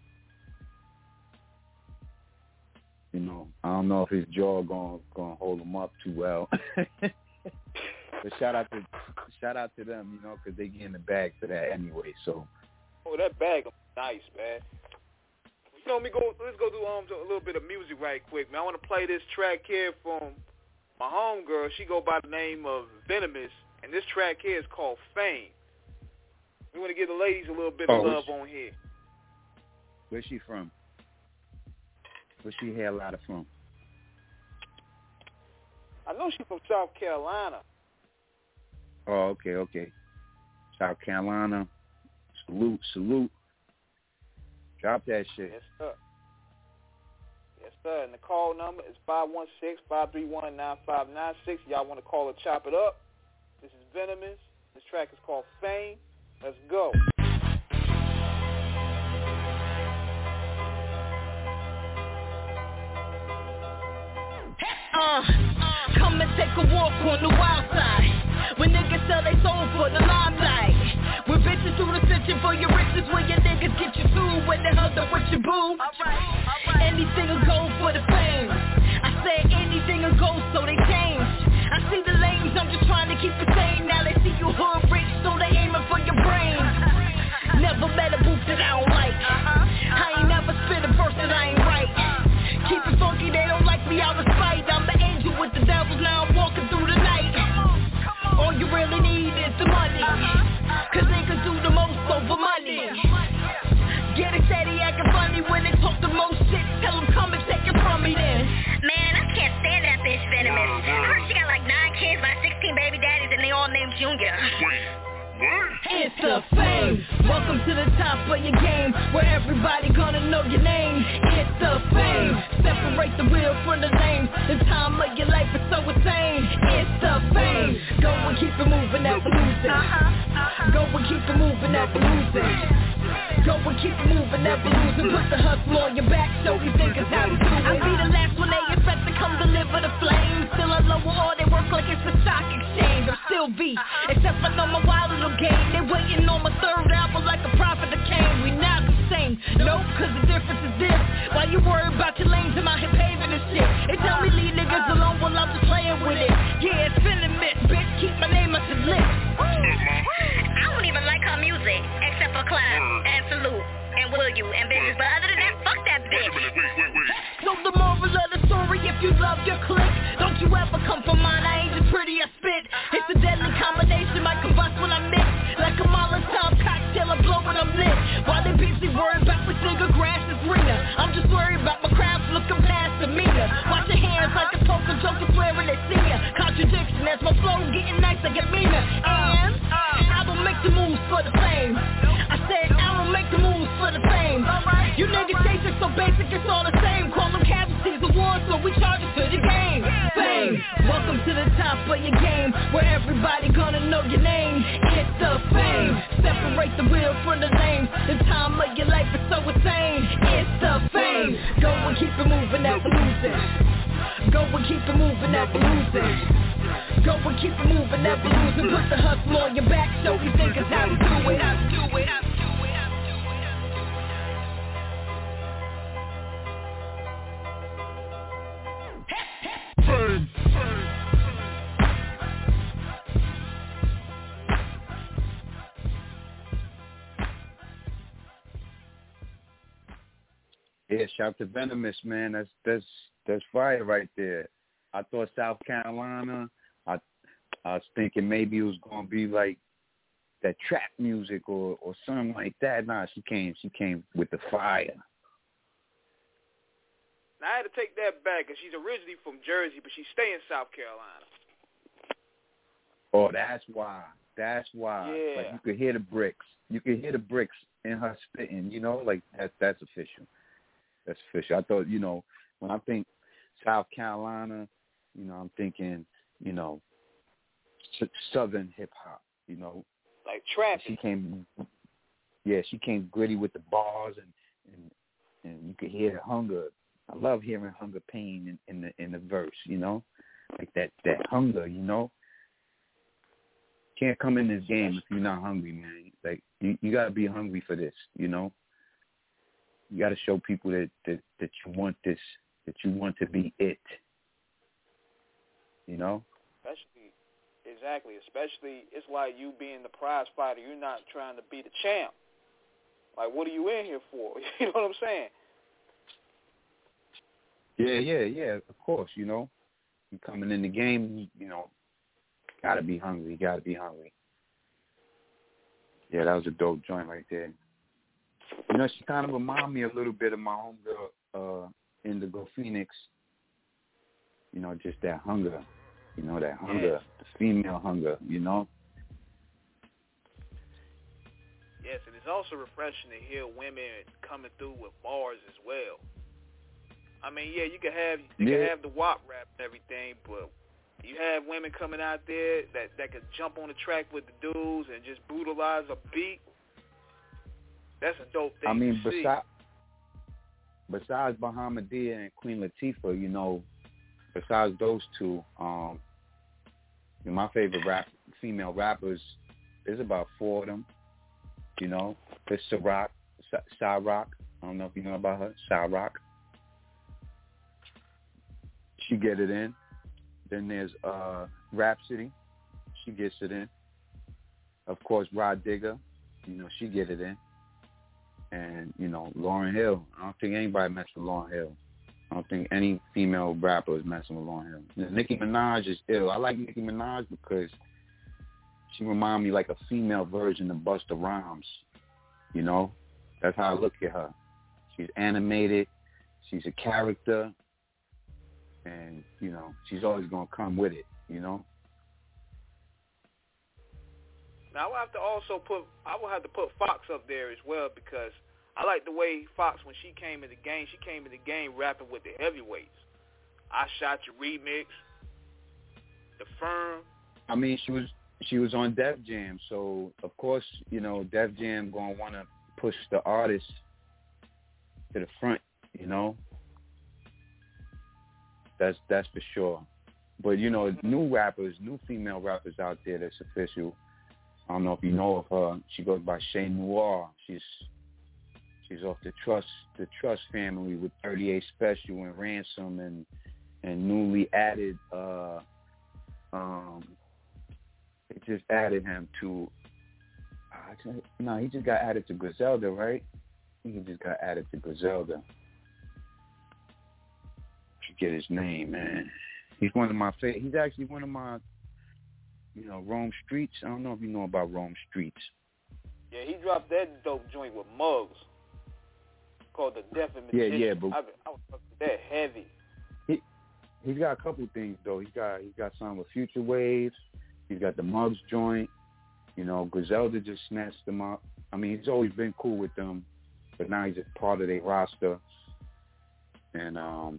I don't know if his jaw going to hold him up too well. But shout out to them, because they get in the bag for that anyway. So. Oh, that bag is nice, man. Let's go do a little bit of music right quick, man. I want to play this track here from my homegirl. She go by the name of Venomous, and this track here is called Fame. We want to give the ladies a little bit of love on here. Where's she from? Where's she hail out of from? I know she's from South Carolina. Oh, okay. South Carolina. Salute. Drop that shit. Yes, sir. And the call number is 516-531-9596. Y'all want to call or chop it up? This is Venomous. This track is called Fame. Let's go. Come and take a walk on the wild side. When niggas sell they soul for the limelight. When bitches do the searching for your riches, when your niggas get you too, when they hug up with your boo. Anything will go for the fame. I said anything will go, so they change. I see the lanes, I'm just trying to keep it sane. Now they see you hood rich, so they aiming for your brain. Never met a booth that I don't like. I ain't never spit a verse that I ain't right. Keep it funky, they don't like me out of spite. I'm an angel with the devils, now I'm walking through the night. All you really need is the money, cause niggas do the most over money. Get it steady, acting funny when they talk the most shit. Tell them come and take it from me then. Man, I can't stand that bitch Venomous. I heard she got like 9 kids by 16 baby daddies and they all named Junior. It's the Fame. Welcome to the top of your game, where everybody gonna know your name. It's the Fame. Separate the real from the lame. The time of your life is so insane. It's the Fame. Go and keep it moving, never losing. Go and keep it moving, never losing. Go and keep it moving, never losing. Put the hustle on your back, show these niggas how to do it. I'll be the last one they expect to come deliver the flame. Still a lower all they work like it's a stock exchange. I'm still V, except I know my wild little game. They waiting on my third album like a prophet that came. We not the same, nope, cause the difference is this. Why you worry about your lanes, I'm out here paving this shit. They tell me leave niggas alone while I'm just playing with it. Yeah, it's Venomous, bitch, keep my name out your list. I don't even like her music, except for Clap and Salute and Will You and Bitches. But other than that, fuck that bitch. Wait. So the moral of the story, if you love your clique, don't you ever come from mine, I ain't just pretty, I spit. It's a deadly combination, might combust when I mix. Like a Molotov cocktail, I blow when I'm lit. While they busy worried about which nigga grass is greener, I'm just worried about my crowds looking past the meter. Watch your hands like a poker joker swearing they see ya. Contradiction as my flow getting nicer, get meaner. And I will make the moves for the fame. I said I will make the moves for the fame. You niggas chase it so basic, it's all the same. Call them casualties of war, so we charge it to the game. Fame, welcome to the top of your game, where everybody gonna know your name. It's the Fame. Separate the real from the lame. The time of your life is so insane. It's the Fame. Go and keep it moving, never losing. Go and keep it moving, never losing. Go and keep it moving, never losing. Put the hustle on your back, show these niggas how to do it. Fame. Yeah, shout to Venomous, man. That's fire right there. I thought South Carolina. I was thinking maybe it was gonna be like that trap music or something like that. Nah, she came with the fire. Now, I had to take that back because she's originally from Jersey, but she stay in South Carolina. Oh, that's why. That's why. Yeah. Like, you could hear the bricks. You could hear the bricks in her spitting, you know? Like, that's official. That's official. I thought, you know, when I think South Carolina, you know, I'm thinking, you know, Southern hip-hop, you know. Like trap. She came gritty with the bars, and you could hear the hunger. I love hearing hunger pain in the verse, you know? Like that hunger, you know? Can't come in this game if you're not hungry, man. Like, you got to be hungry for this, you know? You got to show people that you want this, that you want to be it, you know? Especially, it's like you being the prize fighter. You're not trying to be the champ. Like, what are you in here for? You know what I'm saying? Yeah, of course, you know. You coming in the game, you know, got to be hungry. Yeah, that was a dope joint right there. You know, she kind of remind me a little bit of my homegirl, Indigo Phoenix. You know, just that hunger. You know, that hunger, the female hunger, you know? Yes, and it's also refreshing to hear women coming through with bars as well. I mean, yeah, you can have the WAP rap and everything, but you have women coming out there that could jump on the track with the dudes and just brutalize a beat. That's a dope thing to see. Besides Bahamadia and Queen Latifah, you know, besides those two, my favorite female rappers, there's about 4 of them. You know, there's Cyrock. I don't know if you know about her. Cyrock. She get it in. Then there's Rhapsody. She gets it in. Of course, Rod Digger. You know, she get it in. And, you know, Lauryn Hill. I don't think anybody messes with Lauryn Hill. I don't think any female rapper is messing with Lauryn Hill. You know, Nicki Minaj is ill. I like Nicki Minaj because she reminds me like a female version of Busta Rhymes. You know? That's how I look at her. She's animated. She's a character. And, you know, she's always going to come with it, you know? Now, I will have to put Fox up there as well because I like the way Fox, when she came in the game rapping with the heavyweights. I Shot Your remix, The Firm. I mean, she was on Def Jam, so of course, you know, Def Jam gonna want to push the artist to the front, you know. That's for sure. But you know, new female rappers out there that's official. I don't know if you know of her. She goes by Shay Noir. She's off the Trust family with 38 Special and Ransom and newly added they just added him to he just got added to Griselda, right? He just got added to Griselda. I forget his name, man. He's one of my favorite. He's actually one of my, you know, Rome Streets. I don't know if you know about Rome Streets. Yeah, he dropped that dope joint with Muggs called The Deaf and Magician. Yeah, but I was fucking that heavy. He's got a couple things though. He's got something with Future Waves. He's got the Muggs joint. You know, Griselda just snatched him up. I mean, he's always been cool with them, but now he's a part of their roster. And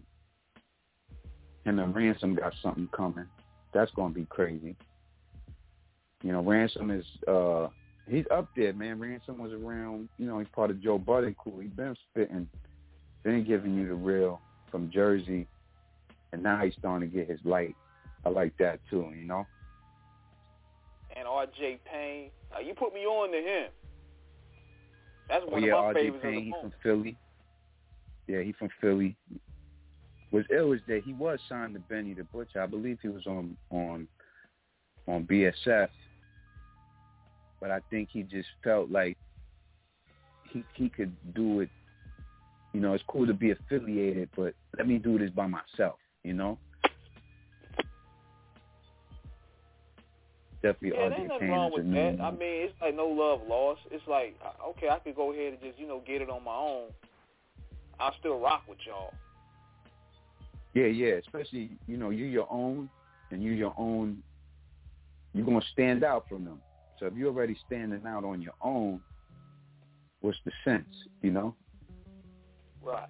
him and Ransom got something coming. That's gonna be crazy. You know, Ransom is he's up there, man. Ransom was around, you know, he's part of Joe Budden crew. He's been spitting, been giving you the real from Jersey, and now he's starting to get his light. I like that too, you know. And R.J. Payne, you put me on to him. That's one of my R.J. favorites. Payne, he's from Philly. Yeah, he's from Philly. What's ill is that he was signed to Benny the Butcher. I believe he was on BSF. But I think he just felt like he could do it. You know, it's cool to be affiliated, but let me do this by myself, you know? definitely yeah, RJ there ain't nothing Payne wrong is with a new that. one. I mean, it's like no love lost. It's like, okay, I could go ahead and just, get it on my own. I'll still rock with y'all. Yeah, especially, you're your own, and you're your own, you're going to stand out from them. So if you're already standing out on your own, what's the sense, Right.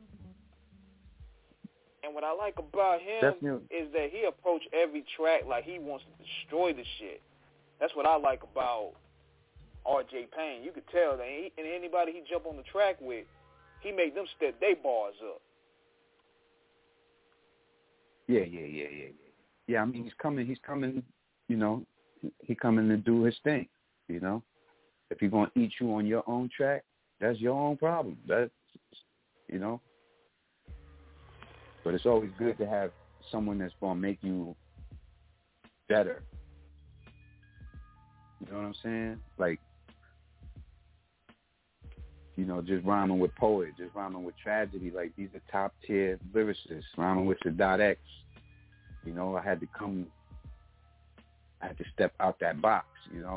And what I like about him is that he approached every track like he wants to destroy the shit. That's what I like about RJ Payne. You could tell that and anybody he jump on the track with, he made them step their bars up. Yeah. Yeah, I mean, he's coming, he coming to do his thing, If he's going to eat you on your own track, that's your own problem. That's, But it's always good to have someone that's going to make you better. You know what I'm saying? Like, just rhyming with Poet, just rhyming with Tragedy. Like, these are top-tier lyricists. Rhyming with Sadat X. I had to step out that box,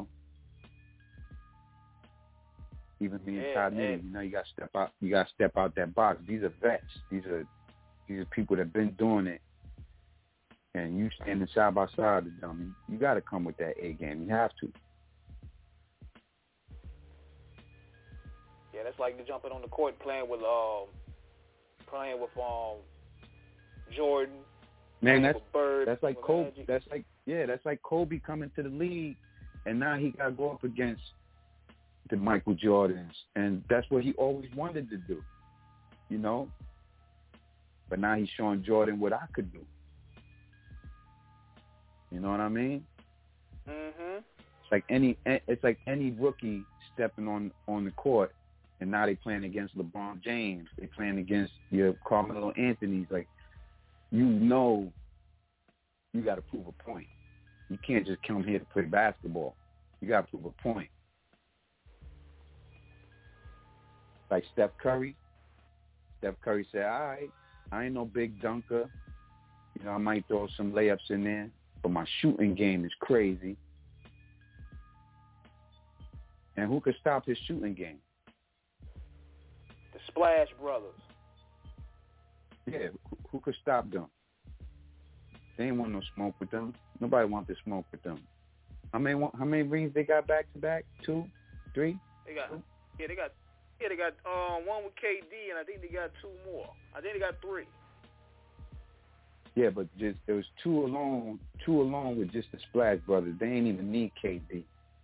Even me and Todd Nitty, you got to step out that box. These are vets. These are people that have been doing it, and you standing side by side with them. You got to come with that A game. You have to. Yeah, that's like jumping on the court playing with Jordan. Man, that's Bird, like Kobe. Magic. That's like Kobe coming to the league, and now he got to go up against the Michael Jordans, and that's what he always wanted to do, But now he's showing Jordan what I could do. You know what I mean? Mhm. It's like any rookie stepping on the court, and now they playing against LeBron James. They playing against your Carmelo Anthony's. Like, you got to prove a point. You can't just come here to play basketball. You got to prove a point. Like Steph Curry. Steph Curry said, all right, I ain't no big dunker. I might throw some layups in there, but my shooting game is crazy. And who could stop his shooting game? The Splash Brothers. Yeah, who could stop them? They ain't want no smoke with them. Nobody want to smoke with them. How many rings they got back to back? 2, 3? They got one with KD, and I think they got 2 more. I think they got 3. Yeah, but it was 2 alone with just the Splash Brothers. They ain't even need KD.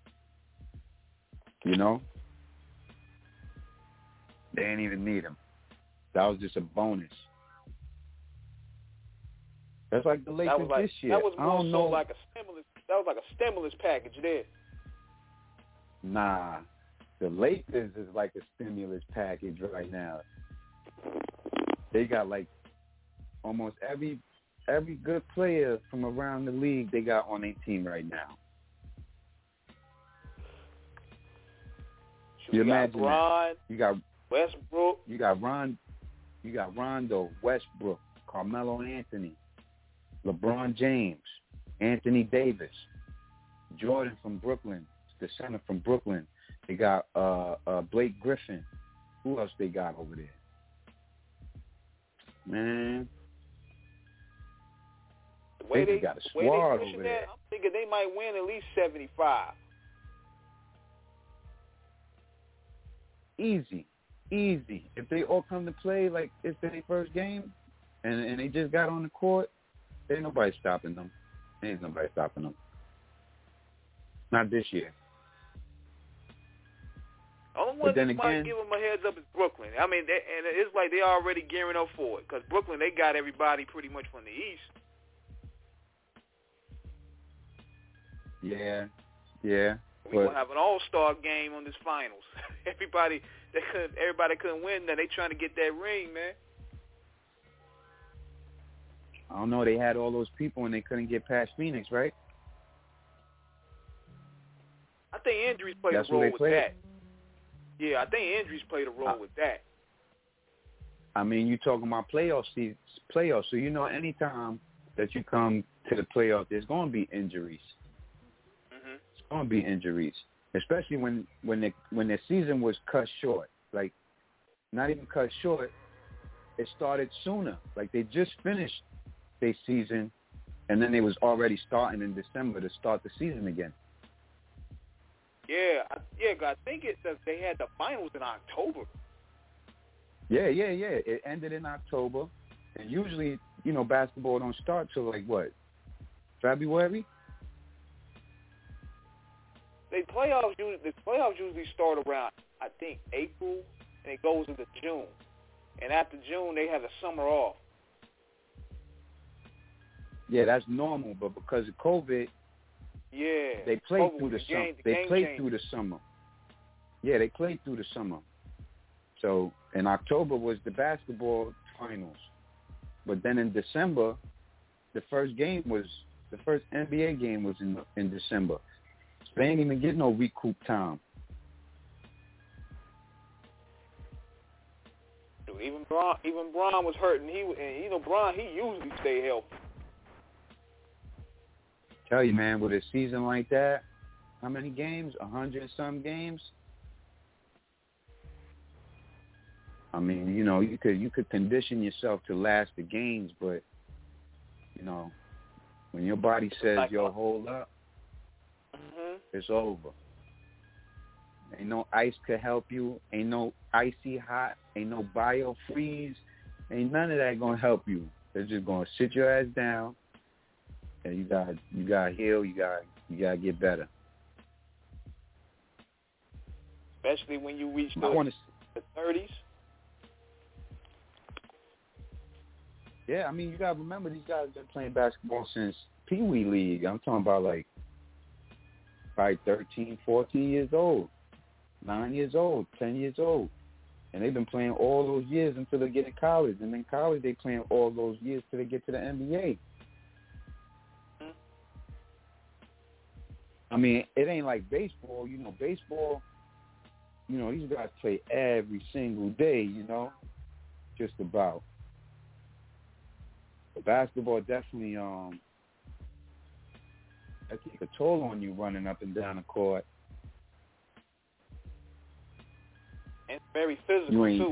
They ain't even need him. That was just a bonus. That's like the Lakers this year. That was more I don't know. like a stimulus. That was like a stimulus package there. Nah, the Lakers is like a stimulus package right now. They got like almost every good player from around the league they got on their team right now. You imagine that? You got Westbrook. You got Rondo, Westbrook, Carmelo Anthony, LeBron James, Anthony Davis, Jordan from Brooklyn, the center from Brooklyn. They got Blake Griffin. Who else they got over there? Man, they got a squad over there. I'm thinking they might win at least 75. Easy. If they all come to play like it's their first game, and they just got on the court, ain't nobody stopping them. Not this year. Only one that might give them a heads up is Brooklyn. I mean, and it's like they're already gearing up for it because Brooklyn, they got everybody pretty much from the East. Yeah. We're going to have an all-star game on this finals. Everybody couldn't win. Now they trying to get that ring, man. I don't know. They had all those people and they couldn't get past Phoenix, right? I think injuries played a role with that. Yeah, I think injuries played a role with that. I mean, you're talking about playoffs. So anytime that you come to the playoffs, there's going to be injuries. going to be injuries, especially when their season was cut short. Like, not even cut short, it started sooner. Like, they just finished their season, and then they was already starting in December to start the season again. Yeah, I think they had the finals in October. Yeah. It ended in October, and usually, basketball don't start till like what, February? The playoffs usually start around, I think, April, and it goes into June. And after June, they have the summer off. Yeah, that's normal, but because of COVID, they played through the summer. They played through the summer. Yeah, they played through the summer. So in October was the basketball finals, but then in December, the first NBA game was in December. So they ain't even get no recoup time. Dude, even Bron was hurting. Bron, he usually stay healthy. Tell you, man, with a season like that, how many games? 100 and some games. I mean, you could condition yourself to last the games, but when your body says, "Yo, hold up," it's over. Ain't no ice to help you. Ain't no icy hot. Ain't no bio-freeze. Ain't none of that gonna help you. They're just gonna sit your ass down, and you gotta heal. You gotta get better. Especially when you reach the 30s. Yeah, I mean, you gotta remember these guys have been playing basketball since Pee Wee League. I'm talking about like probably 13, 14 years old, 9 years old, 10 years old. And they've been playing all those years until they get in college. And then college, they playing all those years till they get to the NBA. I mean, it ain't like baseball. Baseball, these guys play every single day, just about. But basketball definitely that take a toll on you running up and down the court. And it's very physical too.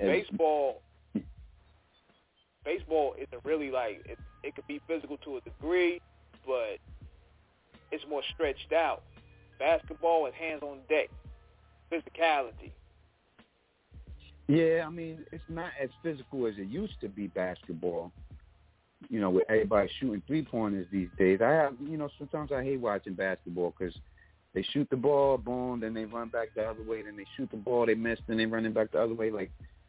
Baseball isn't really like it could be physical to a degree, but it's more stretched out. Basketball is hands on deck, physicality. Yeah, I mean, it's not as physical as it used to be, basketball. With everybody shooting three-pointers these days. Sometimes I hate watching basketball because they shoot the ball, boom, then they run back the other way, then they shoot the ball, they miss, then they running back the other way. Like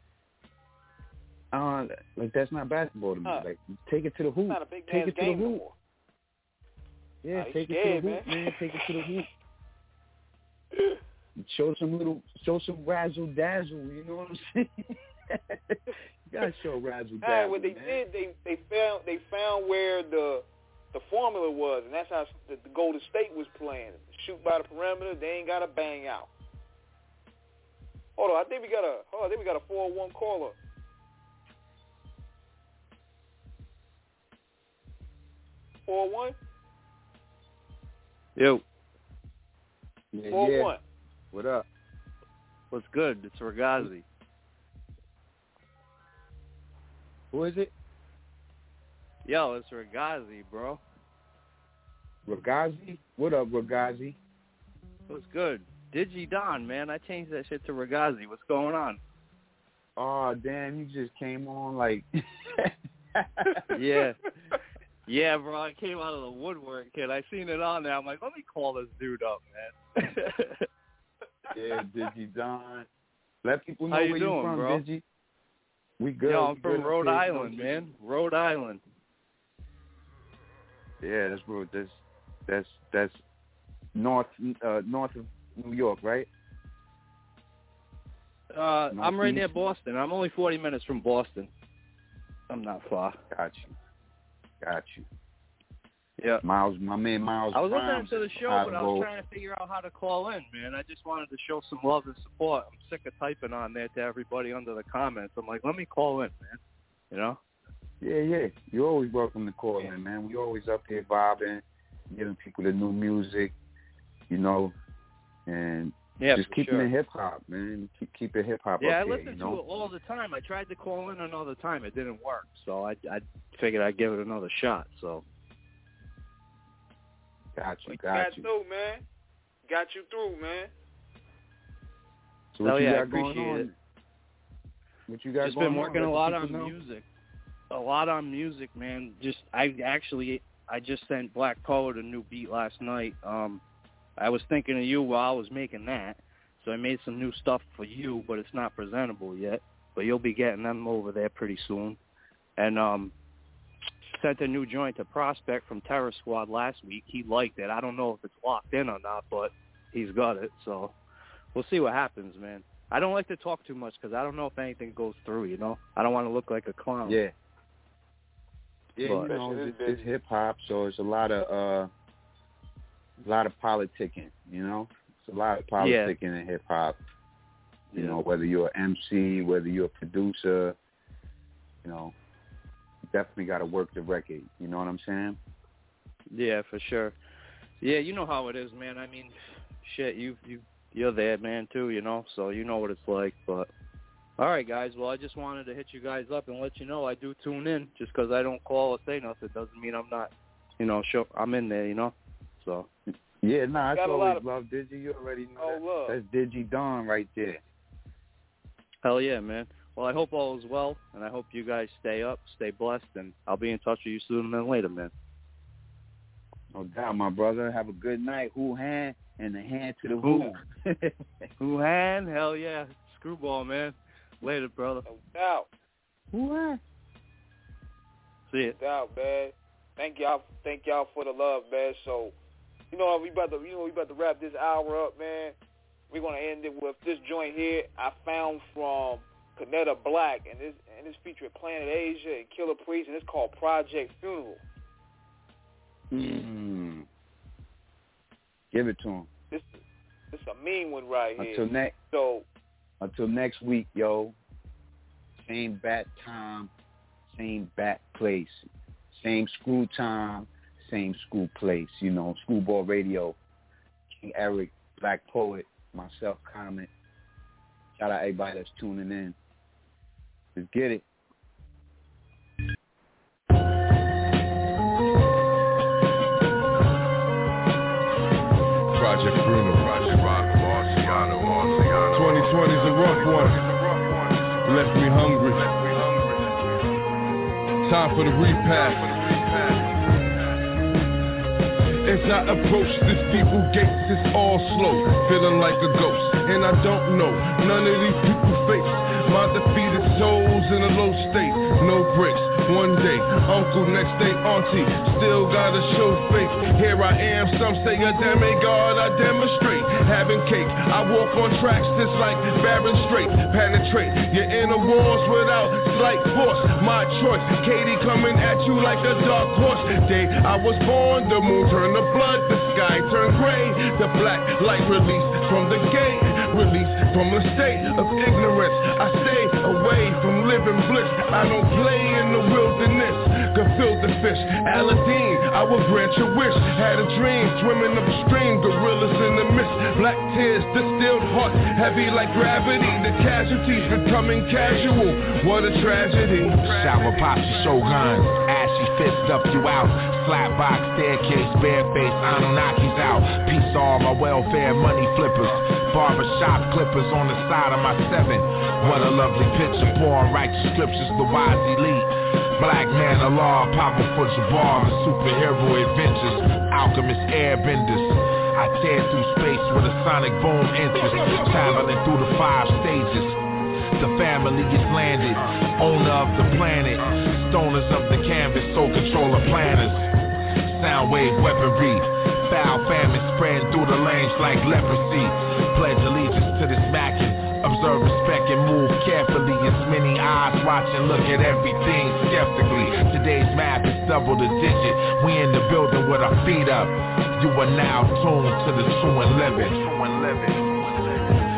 that's not basketball to me. Like, take it to the hoop. Not a big take it to the hoop. Anymore. Yeah, take it to the hoop, man. Take it to the hoop. Show some razzle dazzle. You know what I'm saying? You gotta show razzle dazzle. What they did, they found where the formula was, and that's how the Golden State was playing. Shoot by the perimeter, they ain't got to bang out. Hold on, I think we got a 401 caller. Yo. Yeah, 401. What up? What's good? It's Ragazzi. Who is it? Yo, it's Ragazzi, bro. Ragazzi? What up, Ragazzi? What's good? Digi Don, man. I changed that shit to Ragazzi. What's going on? Oh, damn, you just came on like... Yeah. Yeah, bro, I came out of the woodwork, kid. I seen it on there. I'm like, let me call this dude up, man. Yeah, Digi Don. Let people know How you where doing, you're from, bro? Digi. We good. Yo, I'm from Rhode Island, man. Rhode Island. Yeah, that's north of New York, right? I'm right near Boston. I'm only 40 minutes from Boston. I'm not far. Got you. Yeah. Miles, my man Miles. I was Grimes, listening to the show, but I was trying to figure out how to call in, man. I just wanted to show some love and support. I'm sick of typing on there to everybody under the comments. I'm like, let me call in, man. Yeah. You're always welcome to call in, man. We always up here vibing, giving people the new music. you know, and just keeping it hip hop, man. Keep it hip hop. Yeah, up I listen there, to it all the time. I tried to call in another time, it didn't work, so I figured I'd give it another shot. So. Got you. Through, man. Got you through, man. So what you got appreciate going on? it. What you got Just going been working on? a lot on music. A lot on music, man. I just sent Black Poet a new beat last night. I was thinking of you while I was making that, so I made some new stuff for you, but it's not presentable yet. But you'll be getting them over there pretty soon. And sent a new joint to Prospect from Terror Squad last week. He liked it. I don't know if it's locked in or not, but he's got it. So we'll see what happens, man. I don't like to talk too much because I don't know if anything goes through, you know? I don't want to look like a clown. Yeah. Yeah, but, you know, it's hip hop, so it's a lot of politicking, you know? It's a lot of politicking in hip hop. You know, whether you're an MC, whether you're a producer, you know, you definitely got to work the record. You know what I'm saying? Yeah, for sure. Yeah, you know how it is, man. I mean, shit, you're there, man, too, you know, so you know what it's like. But all right, guys. Well, I just wanted to hit you guys up and let you know I do tune in. Just because I don't call or say nothing doesn't mean I'm not, you know, sure I'm in there, you know. So. Yeah, nah, it's always love, Digi. You already know that. That's Digi Don right there. Hell yeah, man. Well, I hope all is well, and I hope you guys stay up, stay blessed, and I'll be in touch with you sooner than later, man. No doubt, my brother. Have a good night. Who hand and the hand to the who. Who hand? Hell yeah. Screwball, man. Later, brother. No doubt. Who hand? See it. No doubt, man. Thank y'all for the love, man. So, you know, we about to wrap this hour up, man. We're gonna end it with this joint here I found from Canetta Black, and this featured Planet Asia and Killer Priest, and it's called Project Funeral. Give it to him. This a mean one right here. Until next week, yo. Same bat time, same bat place, same school time, same school place. You know, Screwball Radio, King Eric, Black Poet, myself, Comment. Shout out everybody that's tuning in. Let's get it. Project Bruno, Project Rock, Marciano. 2020's a rough one. Left me hungry. Time for the repast. As I approach this people gates, it's all slow, feeling like a ghost, and I don't know none of these people face my defeated souls in a low state. No breaks, one day uncle, next day auntie, still gotta show faith. Here I am, some say a damn God, I demonstrate. Having cake, I walk on tracks just like Baron Straight. Penetrate your inner walls without slight force. My choice, Katie coming at you like a dark horse. Day I was born, the moon turned to blood, the sky turned gray. The black light released from the gate, released from the state of ignorance. I stay away from living bliss. I don't play in the wilderness. Gefilte fish, Aladdin, I will grant your wish. Had a dream, swimming upstream, gorillas in the mist. Black tears, distilled heart, heavy like gravity. The casualties becoming casual. What a tragedy. Shower pops your Shogun, ashy fist up you out. Flatbox, staircase, bareface, Anunnaki's out. Peace to all my welfare money flippers. Barbershop clippers on the side of my 7. What a lovely picture, pouring righteous scriptures, the wise elite. Black man of law, powerful Jabbar, the superhero adventures. Alchemist airbenders. I tear through space with a sonic boom interest. Traveling through the 5 stages. The family is landed, owner of the planet. Stoners of the canvas, soul controller planners. Soundwave weaponry. Foul famine spreading through the lanes like leprosy. Pledge allegiance to this mackin'. Observe, respect, and move carefully. It's many eyes watching, look at everything skeptically. Today's map is double the digit. We in the building with our feet up. You are now tuned to the true and living. We in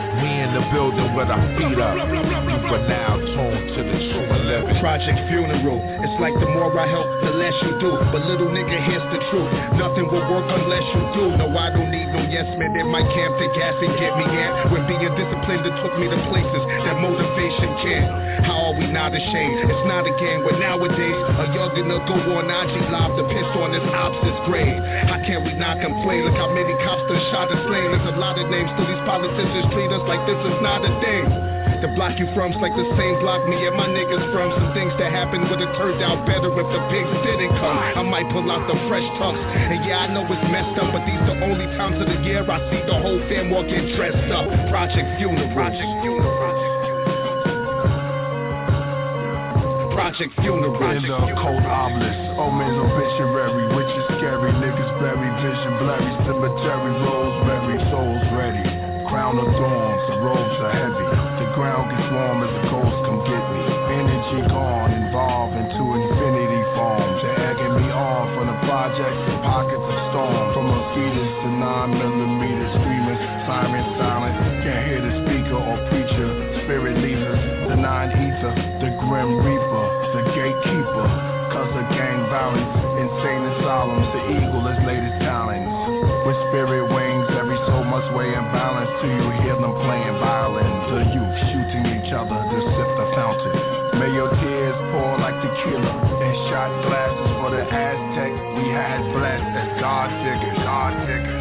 in the building with our feet up. You for now tuned to the true and living. Project Funeral. It's like the more I help, the less you do. But little nigga, here's the truth. Nothing will work unless you do. No, I don't need no yes man in my camp to gas and get me amped. When being disciplined, it took me to places that motivation can't. How are we not ashamed? It's not a game, but nowadays a youngin' will go on IG Live to piss on his ops' grave. How can we not complain? Look how many cops done shot and slain. There's a lot of names, still these politicians treat us like this is not a thing. The block you from's like the same block me and my niggas from. Some things that happened would have turned out better if the pigs didn't come. I might pull out the fresh trunks, and yeah, I know it's messed up, but these the only times of the year I see the whole fam all get dressed up. Project Funeral. Project Funeral. Project Funeral. In the cold obelisk, omens obituary, witches scary, niggas bury, vision blurry, cemetery, rosemary, souls ready. Crown of thorns, the robes are heavy. The ground gets warm as the ghosts come get me. Energy gone, involved into infinity forms. They're egging me on from the projects to pockets of storm. From mosquitoes to 9mm screamers, siren silent. Can't hear the speaker or preacher. Spirit leaders, the nine ether, the grim reaper, the gatekeeper. Cause of gang violence, insane asylums, the eagle is latest talents. With spirit wings, every soul must weigh in balance till you hear them playing violins. The youth shooting each other to sip the fountain. May your tears pour like tequila and shot glasses for the Aztecs we had blessed as God diggers.